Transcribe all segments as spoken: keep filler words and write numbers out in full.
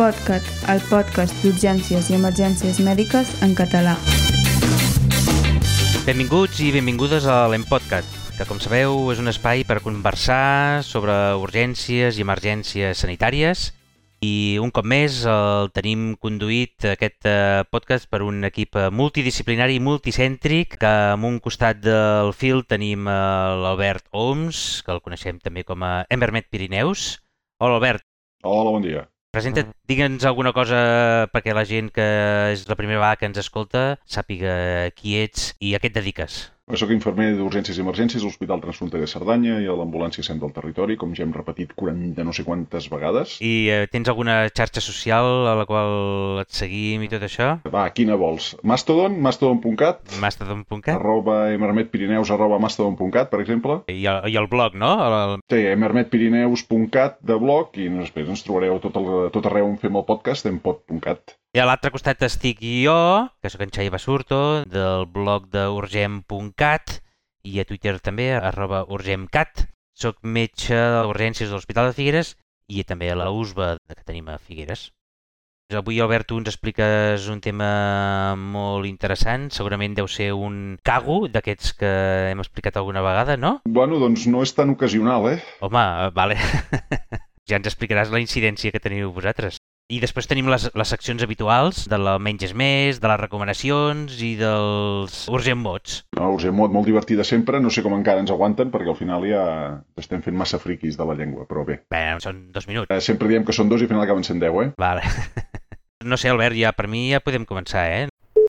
LEMPodcast, el podcast d'urgències i emergències mèdiques en català. Benvinguts i benvingudes a LEMPodcast, que com sabeu és un espai per conversar sobre urgències i emergències sanitàries i un cop més el tenim conduït aquest podcast per un equip multidisciplinari i multicèntric que en un costat del fil tenim l'Albert Oms, que el coneixem també com a Emermed Pirineus. Hola Albert. Hola, bon dia. Presenta't, digue'ns alguna cosa perquè la gent que és la primera vegada que ens escolta sàpiga qui ets i a què et dediques. Soc infermer d'urgències i emergències a l'Hospital Transfronterer Cerdanya i a l'ambulància cent del territori, com ja hem repetit quaranta no sé quantes vegades. I eh, tens alguna xarxa social a la qual et seguim i tot això? Va, quina vols? Mastodon, mastodon punt cat, Mastodon punt cat? arroba emermedpirineus, arroba mastodon punt cat, per exemple. I el, i el blog, no? El... Té emermedpirineus punt cat de blog i després ens trobareu tot, el, tot arreu on fem el podcast en pod punt cat. I a l'altre costat estic jo, que sóc en Xavi Basurto, del blog d'urgem punt cat i a Twitter també, arroba urgemcat. Soc metge d'urgències de l'Hospital de Figueres i també a la U S B A que tenim a Figueres. Avui, Albert, tu ens expliques un tema molt interessant. Segurament deu ser un cago d'aquests que hem explicat alguna vegada, no? Bueno, doncs no és tan ocasional, eh? Home, vale. Ja ens explicaràs la incidència que teniu vosaltres. I després tenim les, les seccions habituals de la menys és més, de les recomanacions i dels urgent mots. No, urgent mot, molt divertida sempre. No sé com encara ens aguanten perquè al final ja estem fent massa friquis de la llengua, però bé. Bé, són dos minuts. Eh, sempre diem que són dos i al final acaben sent deu, eh? Vale. No sé, Albert, ja per mi ja podem començar, eh?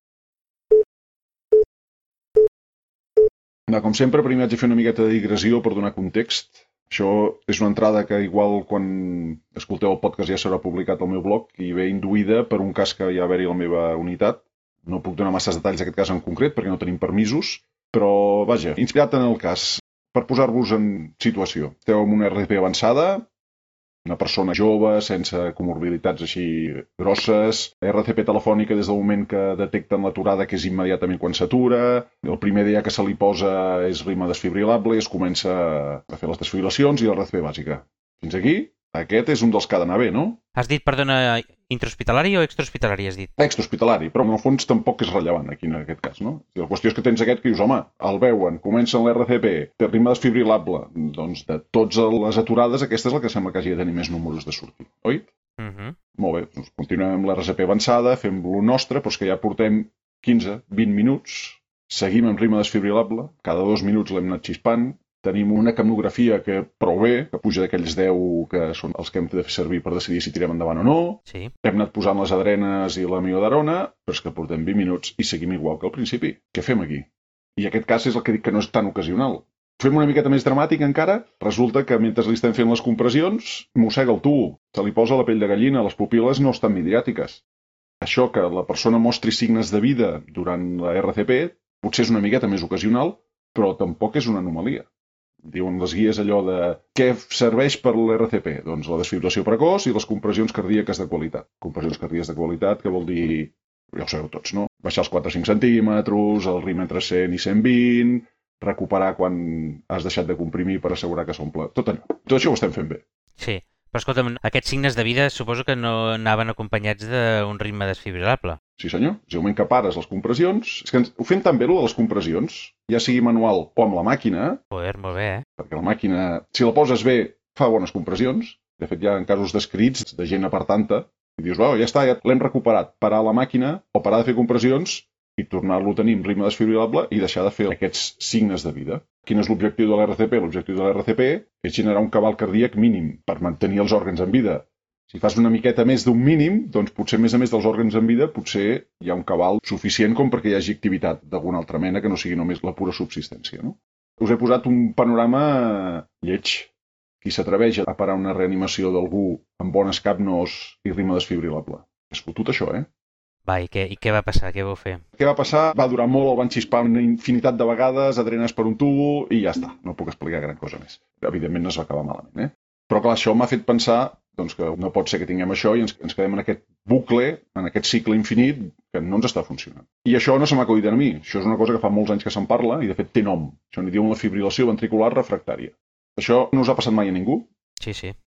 No, com sempre, primer haig de fer una miqueta de digressió per donar context. Això és una entrada que igual quan escolteu el podcast ja serà publicat al meu blog i ve induïda per un cas que hi ha a haver-hi a la meva unitat. No puc donar masses detalls d'aquest cas en concret perquè no tenim permisos, però vaja, inspirat en el cas, per posar-vos en situació. Esteu en una R C P avançada, una persona jove, sense comorbilitats així grosses, R C P telefònica des del moment que detecten l'aturada, que és immediatament quan s'atura, el primer dia que se li posa és ritme desfibrilable i es comença a fer les desfibrilacions i la R C P bàsica. Fins aquí, aquest és un dels que ha d'anar bé, no? Has dit, perdona, intrahospitalari o extrahospitalari, has dit? Extrahospitalari, però en el fons tampoc és rellevant aquí en aquest cas, no? La qüestió és que tens aquest que dius, home, el veuen, comença en l'R C P, té ritme desfibrilable, doncs de totes les aturades aquesta és la que sembla que hagi de tenir més números de sortir, oi? Uh -huh. Molt bé, doncs continuem amb l'R C P avançada, fem lo nostre, però és que ja portem quinze vint minuts, seguim amb ritme desfibrilable, cada dos minuts l'hem anat xispant, tenim una camnografia que prou bé, que puja d'aquells deu que són els que hem de fer servir per decidir si tirem endavant o no. Sí. Hem anat posant les adrenes i la miodarona, però és que portem vint minuts i seguim igual que al principi. Què fem aquí? I aquest cas és el que dic que no és tan ocasional. Fem una miqueta més dramàtic encara. Resulta que mentre li estem fent les compressions, mossega el tubo. Se li posa la pell de gallina, les pupil·les no estan midriàtiques. Això que la persona mostri signes de vida durant la R C P potser és una miqueta més ocasional, però tampoc és una anomalia. Diuen les guies allò de què serveix per l'R C P? Doncs la desfibrilació precoç i les compressions cardíaques de qualitat. Compressions cardíaques de qualitat, que vol dir, ja ho sabeu tots, no? Baixar els quatre a cinc centímetres, el ritme entre cent i cent vint, recuperar quan has deixat de comprimir per assegurar que s'omple. Tot allò. Tot això ho estem fent bé. Sí, però escolta'm, aquests signes de vida suposo que no anaven acompanyats d'un ritme desfibrilable. Sí senyor, si el moment que pares les compressions, és que ens, ho fem tan bé, allò de les compressions, ja sigui manual o amb la màquina. Joder, molt bé, eh? Perquè la màquina, si la poses bé, fa bones compressions. De fet, hi ha casos descrits de gent apartant-te i dius, oh, ja està, ja l'hem recuperat. Parar la màquina o parar de fer compressions i tornar-lo a tenir en ritme desfibrilable i deixar de fer aquests signes de vida. Quin és l'objectiu de l'R C P? L'objectiu de l'R C P és generar un cabal cardíac mínim per mantenir els òrgans en vida. Si fas una miqueta més d'un mínim, doncs potser més a més dels òrgans en vida, potser hi ha un cabal suficient com perquè hi hagi activitat d'alguna altra mena que no sigui només la pura subsistència, no? Us he posat un panorama lleig. Qui s'atreveix a parar una reanimació d'algú amb bones capnos i ritme desfibrilable. És fotut això, eh? Va, i què, i què va passar? Què vau fer? Què va passar? Va durar molt, el van xispar una infinitat de vegades, adrenes per un tubo i ja està. No puc explicar gran cosa més. Evidentment no es va acabar malament, eh? Però clar, això m'ha fet pensar doncs, que no pot ser que tinguem això i ens, ens quedem en aquest bucle, en aquest cicle infinit que no ens està funcionant. I això no se m'ha acudit a mi. Això és una cosa que fa molts anys que se'n parla i de fet té nom. Això n'hi diuen la fibrilació ventricular refractària. Això no us ha passat mai a ningú? Sí, sí.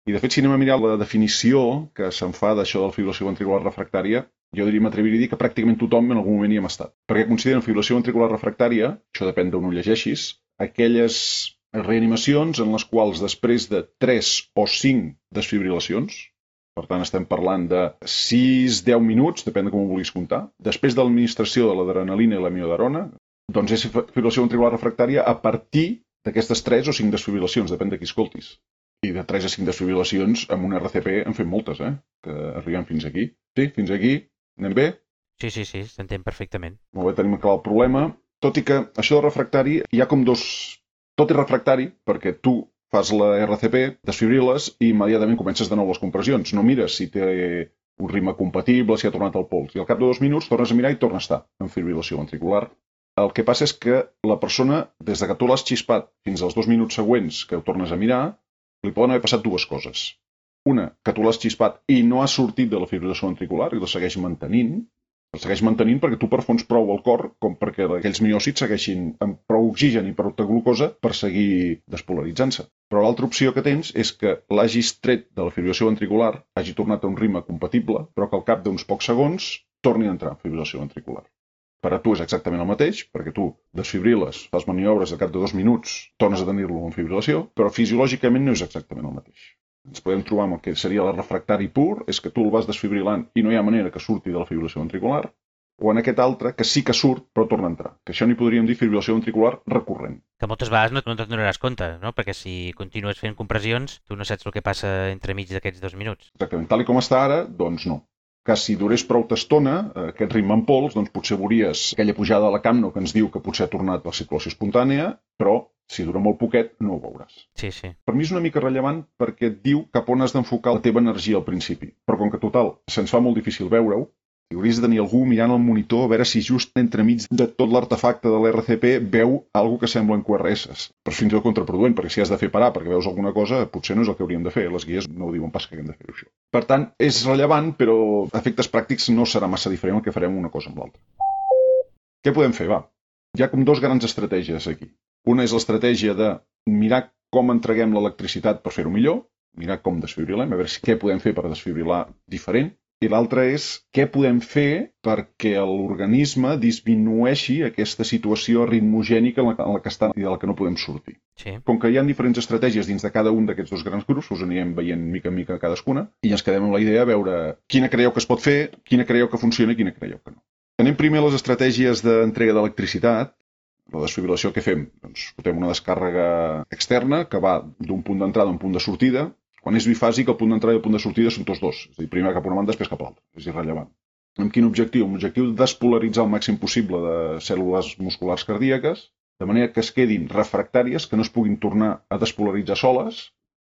I de fet, si anem a mirar la definició que se'n fa d'això de la fibrilació ventricular refractària, jo diria, m'atreviria a dir que pràcticament tothom en algun moment hi hem estat. Perquè consideren fibrilació ventricular refractària, això depèn d'on ho llegeixis, aquelles reanimacions en les quals després de tres o cinc desfibrilacions, per tant estem parlant de sis a deu minuts, depèn de com ho vulguis comptar, després de l'administració de l'adrenalina i la miodarona, doncs és fibrilació ventricular refractària a partir d'aquestes tres o cinc desfibrilacions, depèn de qui escoltis. I de tres a cinc desfibrilacions amb un R C P en fem moltes, eh? Que arribem fins aquí. Sí, fins aquí. Anem bé? Sí, sí, sí, s'entén perfectament. Molt bé, tenim clar el problema. Tot i que això de refractari hi ha com dos... Tot és refractari perquè tu fas la R C P, desfibriles i immediatament comences de nou les compressions. No mires si té un ritme compatible, si ha tornat al pols. I al cap de dos minuts tornes a mirar i torna a estar en fibrilació ventricular. El que passa és que la persona, des de que tu l'has xispat fins als dos minuts següents que ho tornes a mirar, li poden haver passat dues coses. Una, que tu l'has xispat i no has sortit de la fibrilació ventricular i la segueix mantenint. La segueix mantenint perquè tu perfons prou el cor com perquè aquells miòcits segueixin amb prou oxigen i prou glucosa per seguir despolaritzant-se. Però l'altra opció que tens és que l'hagis tret de la fibrilació ventricular, hagi tornat a un ritme compatible, però que al cap d'uns pocs segons torni a entrar en fibrilació ventricular. Per a tu és exactament el mateix, perquè tu desfibriles, fas maniobres al cap de dos minuts, tornes a tenir-lo en fibrilació, però fisiològicament no és exactament el mateix. Ens podem trobar amb el que seria el refractari pur, és que tu el vas desfibrilant i no hi ha manera que surti de la fibrilació ventricular, o en aquest altre, que sí que surt, però torna a entrar. Que això n'hi podríem dir fibrilació ventricular recurrent. Que moltes vegades no, no te'n donaràs compte, no? Perquè si continues fent compressions, tu no saps el que passa entremig d'aquests dos minuts. Exactament. Tal com està ara, doncs no. Que si durés prou estona, aquest ritme en pols, doncs potser veuries aquella pujada a la Camno que ens diu que potser ha tornat la circulació espontània, però si dura molt poquet no ho veuràs. Sí, sí. Per mi és una mica rellevant perquè et diu cap on has d'enfocar la teva energia al principi. Però com que total se'ns fa molt difícil veure-ho, hauries de tenir algú mirant el monitor a veure si just entremig de tot l'artefacte de l'R C P veu alguna que semblen Q R S. Però fins i tot contraproduent, perquè si has de fer parar perquè veus alguna cosa, potser no és el que hauríem de fer. Les guies no ho diuen pas que haguem de fer això. Per tant, és rellevant, però a efectes pràctics no serà massa diferent el que farem una cosa amb l'altra. Què podem fer? Va. Hi ha com dos grans estratègies aquí. Una és l'estratègia de mirar com entreguem l'electricitat per fer-ho millor, mirar com desfibrilem, a veure si què podem fer per desfibrilar diferent. I l'altre és què podem fer perquè l'organisme disminueixi aquesta situació ritmogènica en la, en la que està i de la que no podem sortir. Sí. Com que hi ha diferents estratègies dins de cada un d'aquests dos grans grups, us anirem veient mica en mica cadascuna, i ens quedem amb la idea de veure quina creieu que es pot fer, quina creieu que funciona i quina creieu que no. Anem primer a les estratègies d'entrega d'electricitat. La desfibrilació que fem? Doncs fotem una descàrrega externa que va d'un punt d'entrada a un punt de sortida. Quan és bifàsic, el punt d'entrada i el punt de sortida són tots dos. És a dir, primer cap a una banda, després cap a l'altra. És irrellevant. Amb quin objectiu? Amb l'objectiu de despolaritzar el màxim possible de cèl·lules musculars cardíaques, de manera que es quedin refractàries, que no es puguin tornar a despolaritzar soles,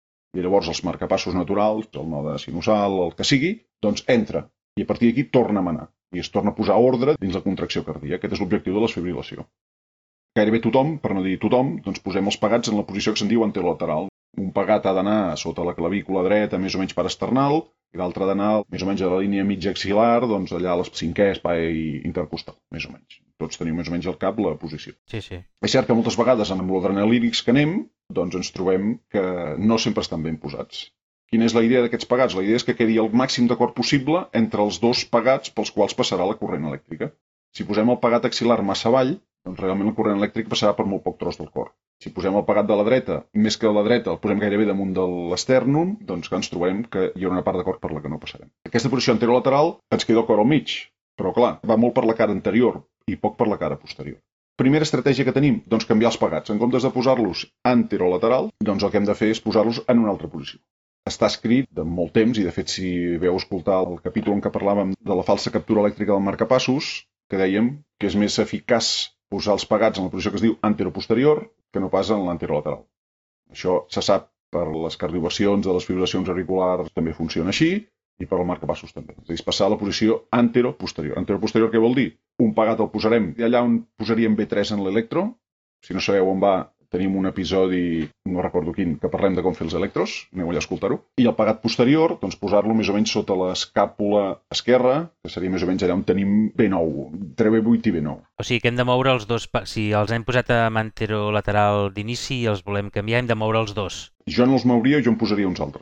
i llavors els marcapassos naturals, el node sinusal, el que sigui, doncs entra. I a partir d'aquí torna a manar. I es torna a posar ordre dins la contracció cardíaca. Aquest és l'objectiu de la desfibrilació. Gairebé tothom, per no dir tothom, doncs posem els pegats en la posició que se'n diu anterolateral. Un pegat ha d'anar sota la clavícula dreta, més o menys parasternal, i l'altre ha d'anar més o menys a la línia mitja axilar, doncs allà a l'escinquè espai intercostal, més o menys. Tots tenim més o menys al cap la posició. Sí, sí. És cert que moltes vegades amb l'adrenalírics que anem, doncs ens trobem que no sempre estan ben posats. Quina és la idea d'aquests pegats? La idea és que quedi el màxim d'acord possible entre els dos pegats pels quals passarà la corrent elèctrica. Si posem el pegat axilar massa avall, doncs realment el corrent elèctric passarà per molt poc tros del cor. Si posem el pegat de la dreta, més que de la dreta, el posem gairebé damunt de l'estèrnum, doncs que ens trobarem que hi ha una part de cor per la que no passarem. Aquesta posició anterolateral ens queda el cor al mig, però clar, va molt per la cara anterior i poc per la cara posterior. Primera estratègia que tenim, doncs canviar els pegats. En comptes de posar-los anterolateral, doncs el que hem de fer és posar-los en una altra posició. Està escrit de molt temps, i de fet si veu escoltar el capítol en què parlàvem de la falsa captura elèctrica del marcapassos, que dèiem que és més eficaç posar els pegats en la posició que es diu anteroposterior que no pas en l'anterolateral. Això se sap per les cardioversions de les fibrilacions auriculars, també funciona així, i per al marcapassos també. És a dir, passar a la posició anteroposterior. Anteroposterior què vol dir? Un pegat el posarem allà on posaríem B tres en l'electro. Si no sabeu on va, tenim un episodi, no recordo quin, que parlem de com fer els electros, aneu allà a escoltar-ho. I el pegat posterior, doncs posar-lo més o menys sota l'escàpula esquerra, que seria més o menys allà on tenim B nou, entre B vuit i B nou. O sigui que hem de moure els dos, si els hem posat amb anterolateral d'inici i els volem canviar, hem de moure els dos. Jo no els mouria, jo en posaria uns altres.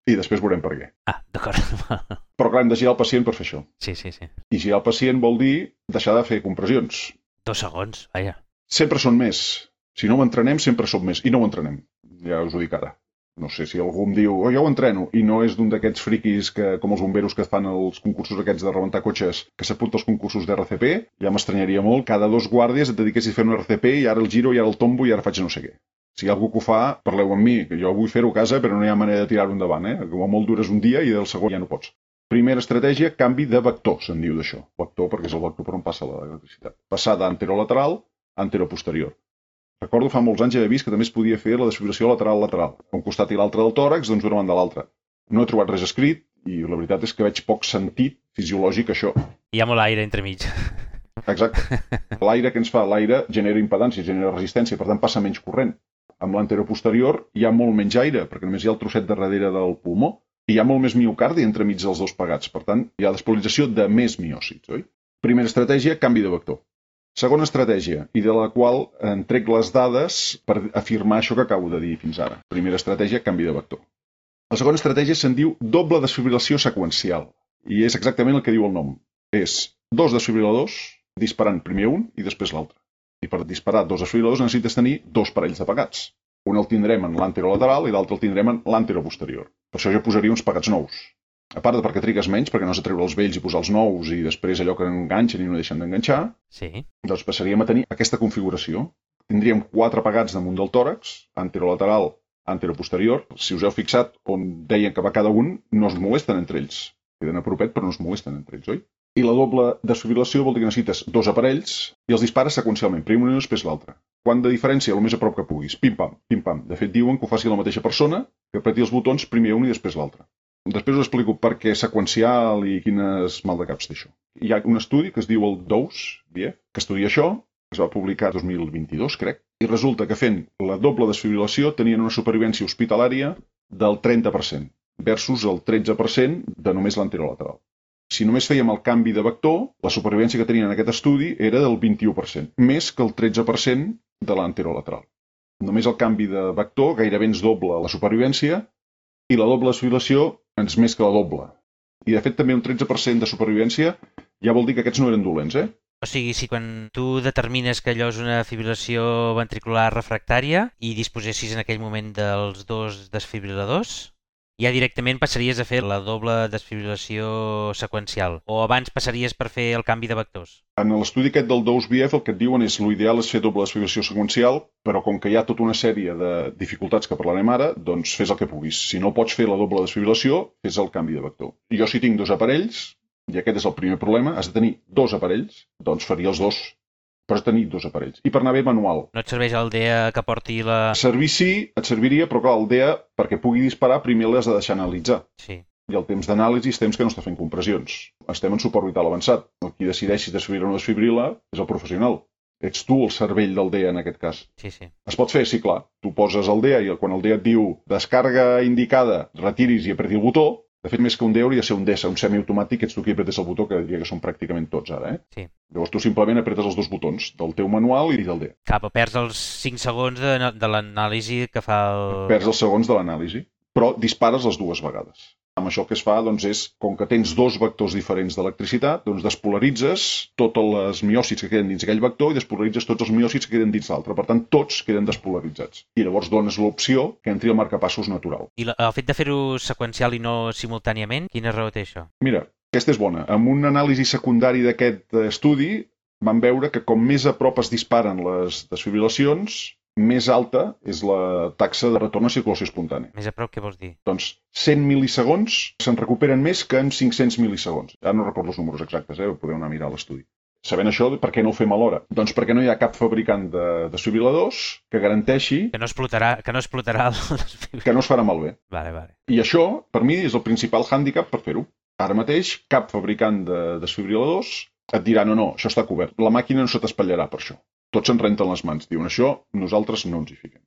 I després veurem per què. Ah, d'acord. Però clar, hem de girar el pacient per fer això. Sí, sí, sí. I girar el pacient vol dir deixar de fer compressions. Dos segons, vaja. Sempre són més. Si no ho entrenem, sempre som més. I no ho entrenem. Ja us ho dic ara. No sé si algú em diu, oh, jo ho entreno, i no és d'un d'aquests friquis que, com els bomberos que fan els concursos aquests de rebentar cotxes, que s'apunta als concursos d'R C P, ja m'estranyaria molt, cada dos guàrdies et dediquessis a fer un R C P i ara el giro, i ara el tombo, i ara faig no sé què. Si hi ha algú que ho fa, parleu amb mi, que jo vull fer-ho a casa, però no hi ha manera de tirar-ho endavant, eh? Com a molt dures un dia i del segon ja no pots. Primera estratègia, canvi de vector, se'n diu d'això. Vector perquè és el vector per on passa l'electricitat. Passar d'anterolateral a anteroposterior. Recordo fa molts anys haver vist que també es podia fer la desfibrilació lateral-lateral. Un costat i l'altre del tòrax, doncs d'una banda a l'altra. No he trobat res escrit i la veritat és que veig poc sentit fisiològic això. Hi ha molt aire entremig. Exacte. L'aire que ens fa, l'aire genera impedància, genera resistència, per tant passa menys corrent. Amb l'anteroposterior hi ha molt menys aire, perquè només hi ha el trosset de darrere del pulmó, i hi ha molt més miocardi entremig dels dos pegats. Per tant, hi ha despolarització de més miòcits, oi? Primera estratègia, canvi de vector. Segona estratègia, i de la qual en trec les dades per afirmar això que acabo de dir fins ara. Primera estratègia, canvi de vector. La segona estratègia se'n diu doble desfibrilació seqüencial, i és exactament el que diu el nom. És dos desfibriladors disparant primer un i després l'altre. I per disparar dos desfibriladors necessites tenir dos parells de pegats. Un el tindrem en l'anterolateral i l'altre el tindrem en l'anteroposterior. Per això jo posaria uns pegats nous. A part de perquè trigues menys, perquè no has de treure els vells i posar els nous i després allò que enganxen i no deixen d'enganxar, sí. Doncs passaríem a tenir aquesta configuració. Tindríem quatre pegats damunt del tòrax, anterolateral, anteroposterior. Si us heu fixat on deien que va cada un, no es molesten entre ells. Queden a propet, però no es molesten entre ells, oi? I la doble desfibrilació vol dir que necessites dos aparells i els dispares seqüencialment, primer un i després l'altre. Quant de diferència? El més a prop que puguis. Pim-pam, pim-pam. De fet, diuen que ho faci la mateixa persona, que apreti els botons primer un i després l'altre. Després us explico per què seqüencial i quines maldecaps té això. Hi ha un estudi que es diu el DOSE, que estudia això, es va publicar el dos mil vint-i-dos, crec, i resulta que fent la doble desfibrilació tenien una supervivència hospitalària del trenta per cent versus el tretze per cent de només l'anterolateral. Si només fèiem el canvi de vector, la supervivència que tenien en aquest estudi era del vint-i-u per cent, més que el tretze per cent de l'anterolateral. Només el canvi de vector gairebé ens dobla la supervivència i la doble desfibrilació ens més que la doble. I de fet també un tretze per cent de supervivència ja vol dir que aquests no eren dolents, eh? O sigui, si quan tu determines que allò és una fibrilació ventricular refractària i disposessis en aquell moment dels dos desfibriladors, ja directament passaries a fer la doble desfibrilació seqüencial o abans passaries per fer el canvi de vectors? En l'estudi aquest del DOSE B F el que et diuen és l'ideal és fer doble desfibrilació seqüencial, però com que hi ha tota una sèrie de dificultats que parlarem ara, doncs fes el que puguis. Si no pots fer la doble desfibrilació, fes el canvi de vector. Jo si tinc dos aparells, i aquest és el primer problema, has de tenir dos aparells, doncs faria els dos. Però has de tenir dos aparells. I per anar bé manual. No et serveix el D E A que porti la... Servir sí, et serviria, però clar, el D E A, perquè pugui disparar, primer l'has de deixar analitzar. Sí. I el temps d'anàlisi és temps que no està fent compressions. Estem en suport vital avançat. El qui decideix si desfibrila o no desfibrila és el professional. Ets tu el cervell del D E A en aquest cas. Sí, sí. Es pot fer? Sí, clar. Tu poses el D E A i quan el D E A et diu descarga indicada, retiris i apreti el botó. De fet, més que un D E A hauria de ser un D E S A, un semiautomàtic, ets tu qui apretes el botó, que diria que són pràcticament tots ara, eh? Sí. Llavors tu simplement apretes els dos botons, del teu manual i del D E A. Cap, perds els cinc segons de, de l'anàlisi que fa el... Perds els segons de l'anàlisi, però dispares les dues vegades. Amb això el que es fa doncs, és, com que tens dos vectors diferents d'electricitat, doncs despolaritzes totes les miòcits que queden dins aquell vector i despolaritzes tots els miòcits que queden dins l'altre. Per tant, tots queden despolaritzats. I llavors dones l'opció que entri el marcapassos natural. I la, el fet de fer-ho seqüencial i no simultàniament, quina raó té això? Mira, aquesta és bona. Amb un anàlisi secundari d'aquest estudi van veure que com més a prop es disparen les desfibrilacions, més alta és la taxa de retorn a circulació espontània. Més a prop, què vols dir? Doncs cent mil·lisegons se'n recuperen més que en cinc-cents mil·lisegons. Ara no recordo els números exactes, eh? Podeu anar a mirar l'estudi. Sabent això, per què no ho fem alhora? Doncs perquè no hi ha cap fabricant de desfibriladors que garanteixi... Que no explotarà, que no explotarà el... Que no es farà malbé. Vale, vale. I això, per mi, és el principal hàndicap per fer-ho. Ara mateix, cap fabricant de desfibriladors et dirà no, no, això està cobert. La màquina no se t'espatllarà per això. Tots se'n renten les mans. Diuen això, nosaltres no ens hi fiquem.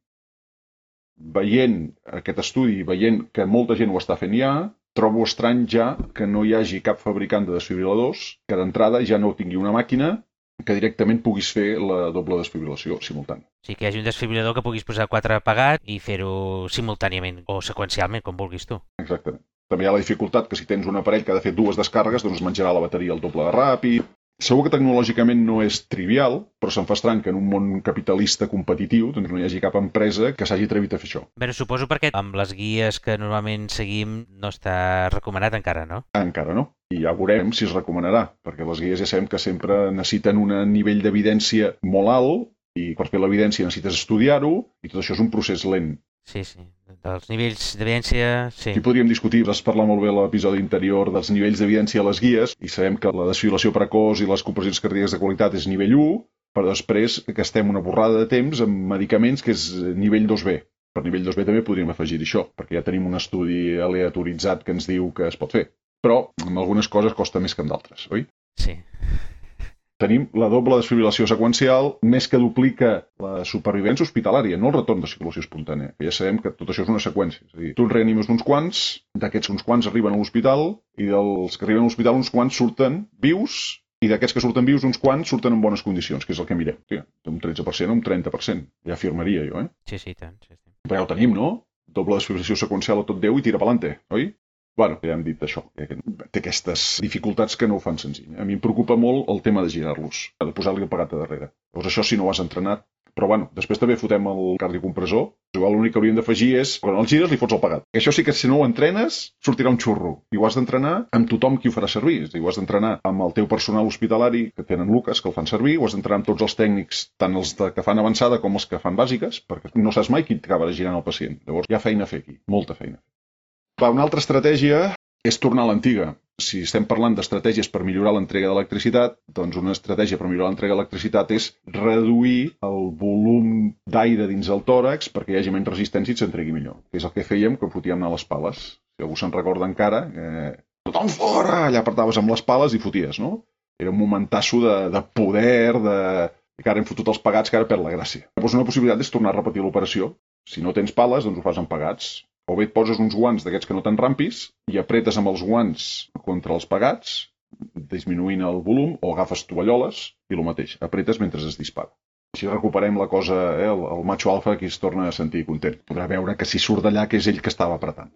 Veient aquest estudi, veient que molta gent ho està fent ja, trobo estrany ja que no hi hagi cap fabricant de desfibriladors que d'entrada ja no tingui una màquina que directament puguis fer la doble desfibrilació simultània. O sigui, que hi hagi un desfibrilador que puguis posar quatre apagat i fer-ho simultàniament o seqüencialment, com vulguis tu. Exactament. També hi ha la dificultat que si tens un aparell que ha de fer dues descàrregues, doncs menjarà la bateria el doble de ràpid. Segur que tecnològicament no és trivial, però se'm fa estrany que en un món capitalista competitiu doncs no hi hagi cap empresa que s'hagi atrevit a fer això. Bé, suposo perquè amb les guies que normalment seguim no està recomanat encara, no? Encara no. I ja veurem si es recomanarà, perquè les guies ja sabem que sempre necessiten un nivell d'evidència molt alt i per fer l'evidència necessites estudiar-ho i tot això és un procés lent. Sí, sí. Dels nivells d'evidència, sí. Aquí podríem discutir, vas parlar molt bé a l'episodi anterior dels nivells d'evidència a les guies i sabem que la desfibrilació precoç i les compressions cardíaques de qualitat és nivell u, però després gastem una borrada de temps amb medicaments que és nivell dos be. Per nivell dos be també podríem afegir això, perquè ja tenim un estudi aleatoritzat que ens diu que es pot fer. Però amb algunes coses costa més que amb d'altres, oi? Sí. Tenim la doble desfibrilació seqüencial, més que duplica la supervivència hospitalària, no el retorn de circulació espontània. Ja sabem que tot això és una seqüència. És a dir, tu en reanimes uns quants, d'aquests uns quants arriben a l'hospital, i dels que arriben a l'hospital uns quants surten vius, i d'aquests que surten vius uns quants surten en bones condicions, que és el que mirem. Sí, un tretze per cent o un trenta per cent. Ja afirmaria jo, eh? Sí, sí, tant. Sí, sí. Però ja ho tenim, no? Doble desfibrilació seqüencial a tot Déu i tira pa'lante, oi? Bueno, ja hem dit això, que té aquestes dificultats que no ho fan senzill. A mi em preocupa molt el tema de girar-los, de posar-li el pegat a darrere. Llavors això si no ho has entrenat. Però bueno, després també fotem el cardiocompressor. L'únic que hauríem d'afegir és, quan el gires li fots el pegat. Això sí que si no ho entrenes, sortirà un xurro. I ho has d'entrenar amb tothom qui ho farà servir. És a dir, ho has d'entrenar amb el teu personal hospitalari, que tenen Lucas, que el fan servir, ho has d'entrenar amb tots els tècnics, tant els de, que fan avançada com els que fan bàsiques, perquè no saps mai qui t'acaba girant el pacient. Llavors hi ha feina a fer aquí, molta feina. Va, una altra estratègia és tornar a l'antiga. Si estem parlant d'estratègies per millorar l'entrega d'electricitat, doncs una estratègia per millorar l'entrega d'electricitat és reduir el volum d'aire dins el tòrax perquè hi hagi menys resistència i s'entregui millor. Que és el que fèiem quan fotíem anar a les pales. Si algú se'n recorda encara, eh, tothom fora! Allà apartaves amb les pales i foties, no? Era un momentasso de, de poder, de... que ara hem fotut els pegats, que ara perd la gràcia. Llavors una possibilitat és tornar a repetir l'operació. Si no tens pales, doncs ho fas amb pegats. O bé et poses uns guants d'aquests que no t'enrampis i apretes amb els guants contra els pegats, disminuint el volum, o agafes tovalloles i el mateix, apretes mentre es dispara. Així recuperem la cosa, eh, el, el macho alfa qui es torna a sentir content. Podrà veure que si surt d'allà que és ell que estava apretant.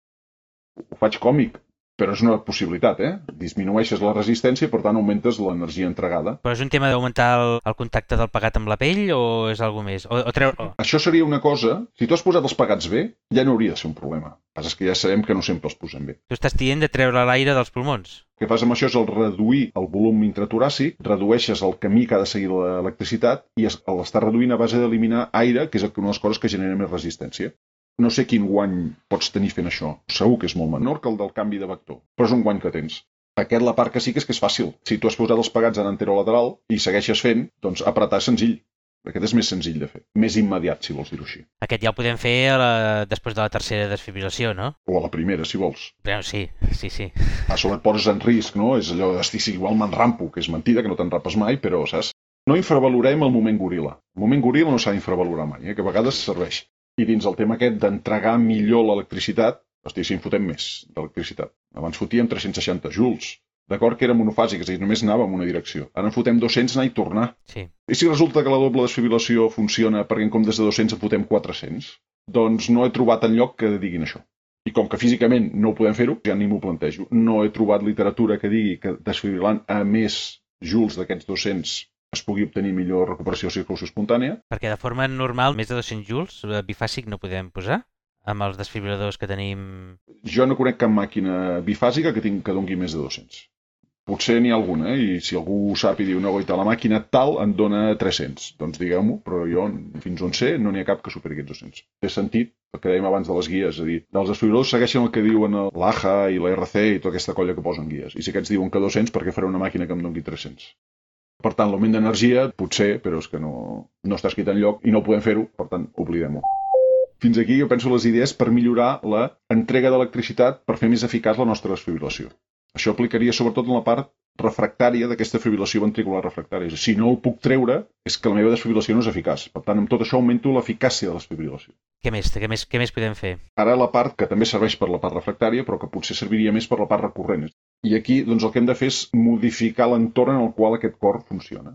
Ho faig còmic, però és una possibilitat, eh? Disminueixes la resistència i per tant augmentes l'energia entregada. Però és un tema d'augmentar el, el contacte del pegat amb la pell o és alguna més? O, o treure... Això seria una cosa, si tu has posat els pegats bé, ja no hauria de ser un problema. El que passa és que ja sabem que no sempre els posem bé. Tu estàs dient de treure l'aire dels pulmons. El que fas amb això és el reduir el volum intratoràcic, redueixes el camí que ha de seguir l'electricitat i l'estàs reduint a base d'eliminar aire, que és una de les coses que genera més resistència. No sé quin guany pots tenir fent això. Segur que és molt menor que el del canvi de vector, però és un guany que tens. Aquest, la part que sí que és que és fàcil. Si tu has posat els pegats en anterolateral i segueixes fent, doncs apretar és senzill. Aquest és més senzill de fer. Més immediat, si vols dir-ho així. Aquest ja el podem fer a la... després de la tercera desfibrilació, no? O a la primera, si vols. Però sí, sí, sí. A sobre et poses en risc, no? És allò de, si igual m'enrampo, que és mentida, que no t'enrapes mai, però, saps? No infravalorem el moment goril·la. El moment goril·la no s'ha d'infravalorar mai, eh? Que a vegades serveix. I dins el tema aquest d'entregar millor l'electricitat, hosti, si en fotem més d'electricitat. Abans fotíem tres-cents seixanta joules. D'acord que era monofàsic, és a dir, només anava en una direcció. Ara en fotem dos-cents anar i tornar. Sí. I si resulta que la doble desfibrilació funciona perquè en comptes de dos-cents en fotem quatre-cents? Doncs no he trobat enlloc que diguin això. I com que físicament no ho podem fer-ho, ja ni m'ho plantejo. No he trobat literatura que digui que desfibrilant a més joules d'aquests dos-cents es pugui obtenir millor recuperació de circulació espontània. Perquè de forma normal, més de dos-cents joules bifàsic no podem posar amb els desfibriladors que tenim... Jo no conec cap màquina bifàsica que, tinc, que dongui més de dos-cents. Potser n'hi ha alguna, eh? I si algú ho sap i diu, no, goita, la màquina tal en dona tres-cents. Doncs digueu-m'ho, però jo, fins on sé, no n'hi ha cap que superi aquests dos-cents. Té sentit, el que dèiem abans de les guies, és a dir, dels desfibriladors segueixen el que diuen l'A H A i la R C i tota aquesta colla que posen guies. I si aquests diuen que dos-cents, per què faré una màquina que em doni tres-cents? Per tant, l'augment d'energia, potser, però és que no, no està escrit enlloc i no podem fer-ho, per tant, oblidem-ho. Fins aquí jo penso les idees per millorar la entrega d'electricitat per fer més eficaç la nostra desfibrilació. Això aplicaria sobretot en la part refractària d'aquesta fibrilació ventricular refractària. Si no el puc treure, és que la meva desfibrilació no és eficaç. Per tant, amb tot això augmento l'eficàcia de la desfibrilació. Què més? Què més, què més podem fer? Ara la part que també serveix per la part refractària, però que potser serviria més per la part recurrent. I aquí doncs, el que hem de fer és modificar l'entorn en el qual aquest cor funciona.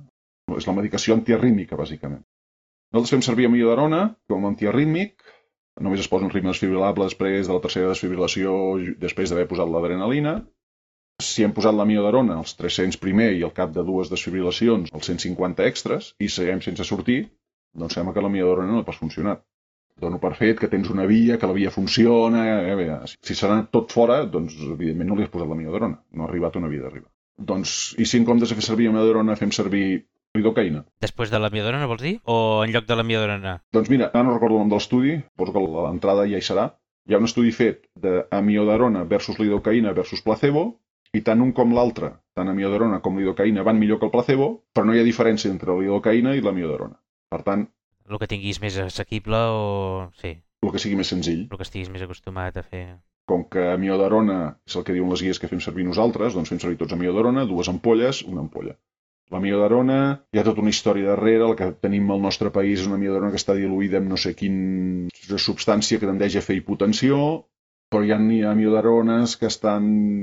És la medicació antiarrítmica, bàsicament. Nosaltres fem servir amiodarona com a antiarrítmic. Només es posa un ritme desfibrilable després de la tercera desfibrilació, després d'haver posat l'adrenalina. Si hem posat l'amiodarona als tres-cents primer i al cap de dues desfibrilacions als cent cinquanta extres i seguim sense sortir, doncs sembla que l'amiodarona no ha pas funcionat. Dono per fet que tens una via, que la via funciona... Eh, si serà tot fora, doncs evidentment no li has posat l'amiodarona. No ha arribat una via d'arribar. Doncs, i si en comptes de fer servir amiodarona fem servir lidocaïna? Després de l'amiodarona, vols dir? O en lloc de l'amiodarona? Doncs mira, ara no recordo el nom de l'estudi, poso que a l'entrada ja hi serà. Hi ha un estudi fet d'amiodarona versus lidocaïna versus placebo, i tant un com l'altre, tant amiodarona com lidocaïna, van millor que el placebo, però no hi ha diferència entre la lidocaïna i l'amiodarona. Per tant... El que tinguis més assequible o... sí. El que sigui més senzill. El que estiguis més acostumat a fer. Com que amiodarona és el que diuen les guies que fem servir nosaltres, doncs fem servir tots amiodarona, dues ampolles, una ampolla. L'amiodarona, hi ha tota una història darrere, el que tenim al nostre país és una amiodarona que està diluïda amb no sé quina substància que tendeix a fer hipotensió, però hi ha amiodarones que estan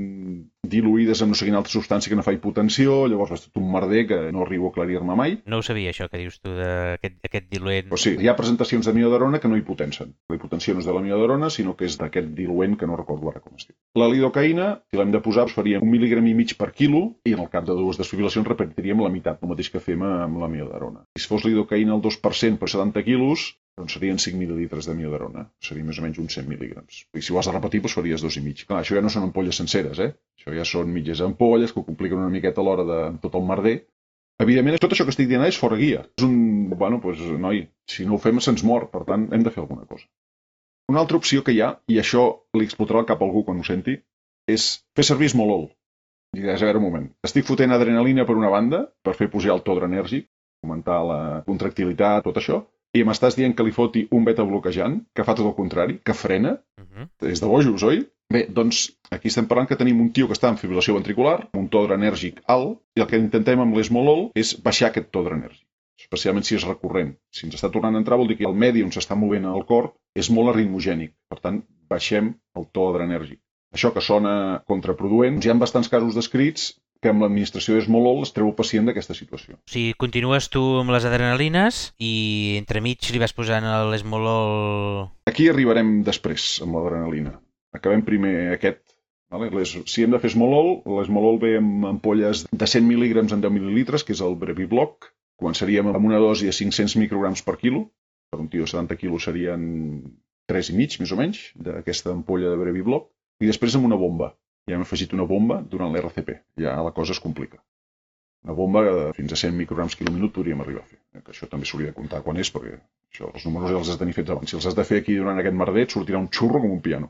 diluïdes amb no sé quina altra substància que no fa hipotensió, llavors és tot un merder que no arribo a aclarir-me mai. No ho sabia, això que dius tu, d'aquest aquest diluent. O sigui, hi ha presentacions d'amiodarona que no hipotensen. La hipotensió no és de l'amiodarona, sinó que és d'aquest diluent que no recordo ara com es diu. La lidocaïna, si l'hem de posar, faríem un mil·ligram i mig per quilo i en el cap de dues desfibrilacions repetiríem la meitat, el mateix que fem amb l'amiodarona. Si fos lidocaïna al dos per cent per setanta quilos, doncs serien cinc mil·lilitres d'amiodarona. Seria més o menys uns cent mil·lígrams. I si ho has de repetir, doncs faries dos i mig. Clar, això ja no són ampolles senceres, eh? Això ja són mitges ampolles que ho compliquen una miqueta a l'hora de tot el merder. Evidentment, tot això que estic dient és fora guia. És un... Bueno, doncs, noi, si no ho fem se'ns mor, per tant, hem de fer alguna cosa. Una altra opció que hi ha, i això li explotarà el cap a algú quan ho senti, és fer servir esmolol. I diràs, a veure un moment, estic fotent adrenalina per una banda, per fer pujar el to adrenèrgic, augmentar la contractilitat, tot això, i m'estàs dient que li foti un beta-bloquejant, que fa tot el contrari, que frena? Uh-huh. És de bojos, oi? Bé, doncs aquí estem parlant que tenim un tio que està en fibrilació ventricular, un to adrenèrgic alt, i el que intentem amb l'esmolol és baixar aquest to adrenèrgic, especialment si és recurrent. Si ens està tornant a entrar vol dir que el medi on s'està movent el cor és molt arritmogènic, per tant, baixem el to adrenèrgic. Això que sona contraproduent, hi ha bastants casos descrits que amb l'administració d'esmolol es treu el pacient d'aquesta situació. O sigui, continues tu amb les adrenalines i entremig li vas posant l'esmolol... Aquí arribarem després amb l'adrenalina. Acabem primer aquest. Vale? Les, si hem de fer esmolol, l'esmolol ve amb ampolles de cent mil·lígrams en deu mil·lilitres, que és el Brevibloc. Començaríem amb una dosi de cinc-cents micrograms per quilo. Per un tio de setanta quilos serien tres i mig, més o menys, d'aquesta ampolla de Brevibloc. I després amb una bomba. Ja hem afegit una bomba durant l'R C P. Ja la cosa es complica. Una bomba de fins a cent micrograms quilo minut podríem arribar a fer. Que això també s'hauria de comptar quan és, perquè això, els números ja els has de tenir fets abans. Si els has de fer aquí durant aquest merdet, sortirà un xurro com un piano.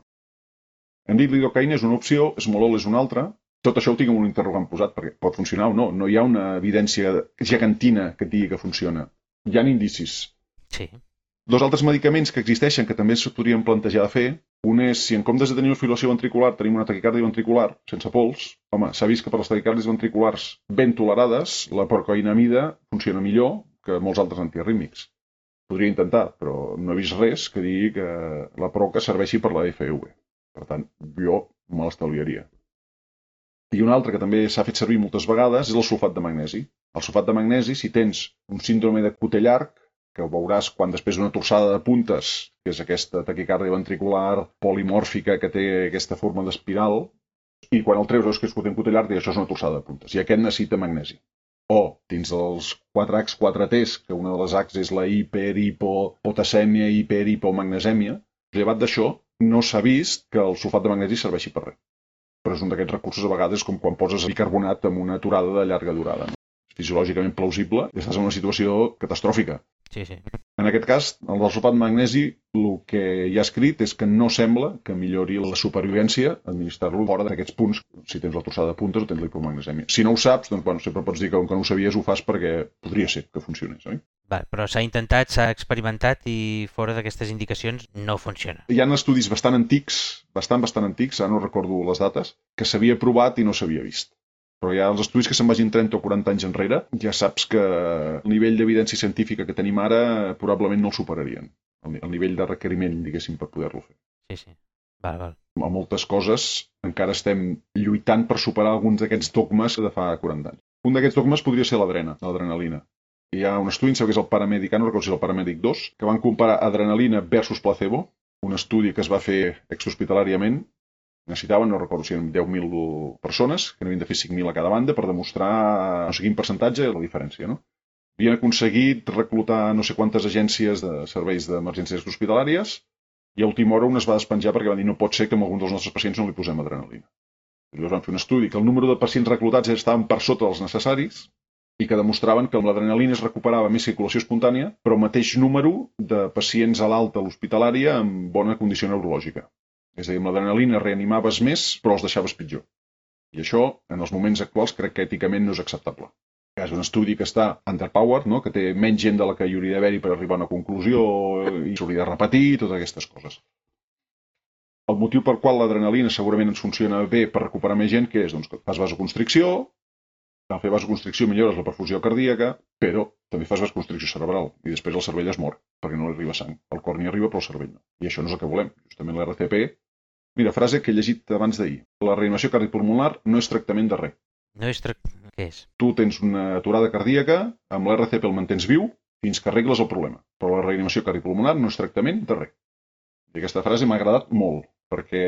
Hem dit lidocaïna és una opció, esmolol és una altra. Tot això ho tinc amb un interrogant posat, perquè pot funcionar o no. No hi ha una evidència gegantina que et digui que funciona. Hi ha indicis. Sí. Dos altres medicaments que existeixen que també es podrien plantejar de fer. Un és, si en comptes de tenir una fibrilació ventricular tenim una taquicàrdia ventricular sense pols, home, s'ha vist que per les taquicàrdies ventriculars ben tolerades la procaïnamida funciona millor que molts altres antiarrítmics. Podria intentar, però no he vist res que digui que la proca serveixi per la F V. Per tant, jo me l'estalviaria. I un altre que també s'ha fet servir moltes vegades és el sulfat de magnesi. El sulfat de magnesi, si tens un síndrome de cutell llarg, que ho veuràs quan després d'una torçada de puntes, que és aquesta taquicàrdia ventricular polimòrfica que té aquesta forma d'espiral, i quan el treus veus que és cutell llarg, i això és una torçada de puntes. I aquest necessita magnesi. O dins dels quatre Hs, quatre Ts, que una de les Hs és la hiper-hipopotasèmia, hiper-hipomagnesèmia, llevat d'això, no s'ha vist que el sulfat de magnesi serveixi per res. Però és un d'aquests recursos a vegades com quan poses bicarbonat amb una aturada de llarga durada. És fisiològicament plausible i estàs en una situació catastròfica. Sí, sí. En aquest cas, el del sulfat de magnesi, el que hi ha escrit és que no sembla que millori la supervivència administrar-lo fora d'aquests punts, si tens la torçada de puntes o tens la hipomagnesèmia. Si no ho saps, doncs bueno, sempre pots dir que com que no ho sabies ho fas perquè podria ser que funcionés, oi? Va, però s'ha intentat, s'ha experimentat i fora d'aquestes indicacions no funciona. Hi ha estudis bastant antics, bastant, bastant antics, ara no recordo les dates, que s'havia provat i no s'havia vist. Però ja els estudis que se'n vagin trenta o quaranta anys enrere, ja saps que el nivell d'evidència científica que tenim ara probablement no el superarien. El nivell de requeriment, diguéssim, per poder-lo fer. Sí, sí. Val, val. A moltes coses encara estem lluitant per superar alguns d'aquests dogmes de fa quaranta anys. Un d'aquests dogmes podria ser l'adrena, l'adrenalina. Hi ha un estudi, em sembla que és el Paramedic, no recordo si és el Paramedic dos, que van comparar adrenalina versus placebo, un estudi que es va fer exhospitalàriament. Necessitaven, no recordo si eren deu mil persones, que n'havien de fer cinc mil a cada banda per demostrar no sé quin percentatge la diferència, no? Havien aconseguit reclutar no sé quantes agències de serveis d'emergències hospitalàries i a última hora un es va despenjar perquè van dir no pot ser que amb algun dels nostres pacients no li posem adrenalina. I llavors van fer un estudi que el número de pacients reclutats estaven per sota dels necessaris i que demostraven que amb l'adrenalina es recuperava més circulació espontània, però mateix número de pacients a l'alta a l'hospitalària amb bona condició neurològica. És a dir, amb l'adrenalina reanimaves més, però els deixaves pitjor. I això, en els moments actuals, crec que èticament no és acceptable. És un estudi que està underpowered, no? Que té menys gent de la que hi hauria d'haver-hi per arribar a una conclusió i s'hauria de repetir i totes aquestes coses. El motiu per qual l'adrenalina segurament ens funciona bé per recuperar més gent, que és? Doncs que fas vasoconstricció, al fer vasoconstricció millores la perfusió cardíaca, però també fas vasoconstricció cerebral i després el cervell es mor perquè no li arriba sang. El cor n'hi arriba però el cervell no. I això no és el que volem. Justament l'R C P... Mira, frase que he llegit abans d'ahir. La reanimació cardiopulmonar no és tractament de res. No és tractament... Què és? Tu tens una aturada cardíaca, amb l'R C P el mantens viu fins que arregles el problema. Però la reanimació cardiopulmonar no és tractament de res. I aquesta frase m'ha agradat molt, perquè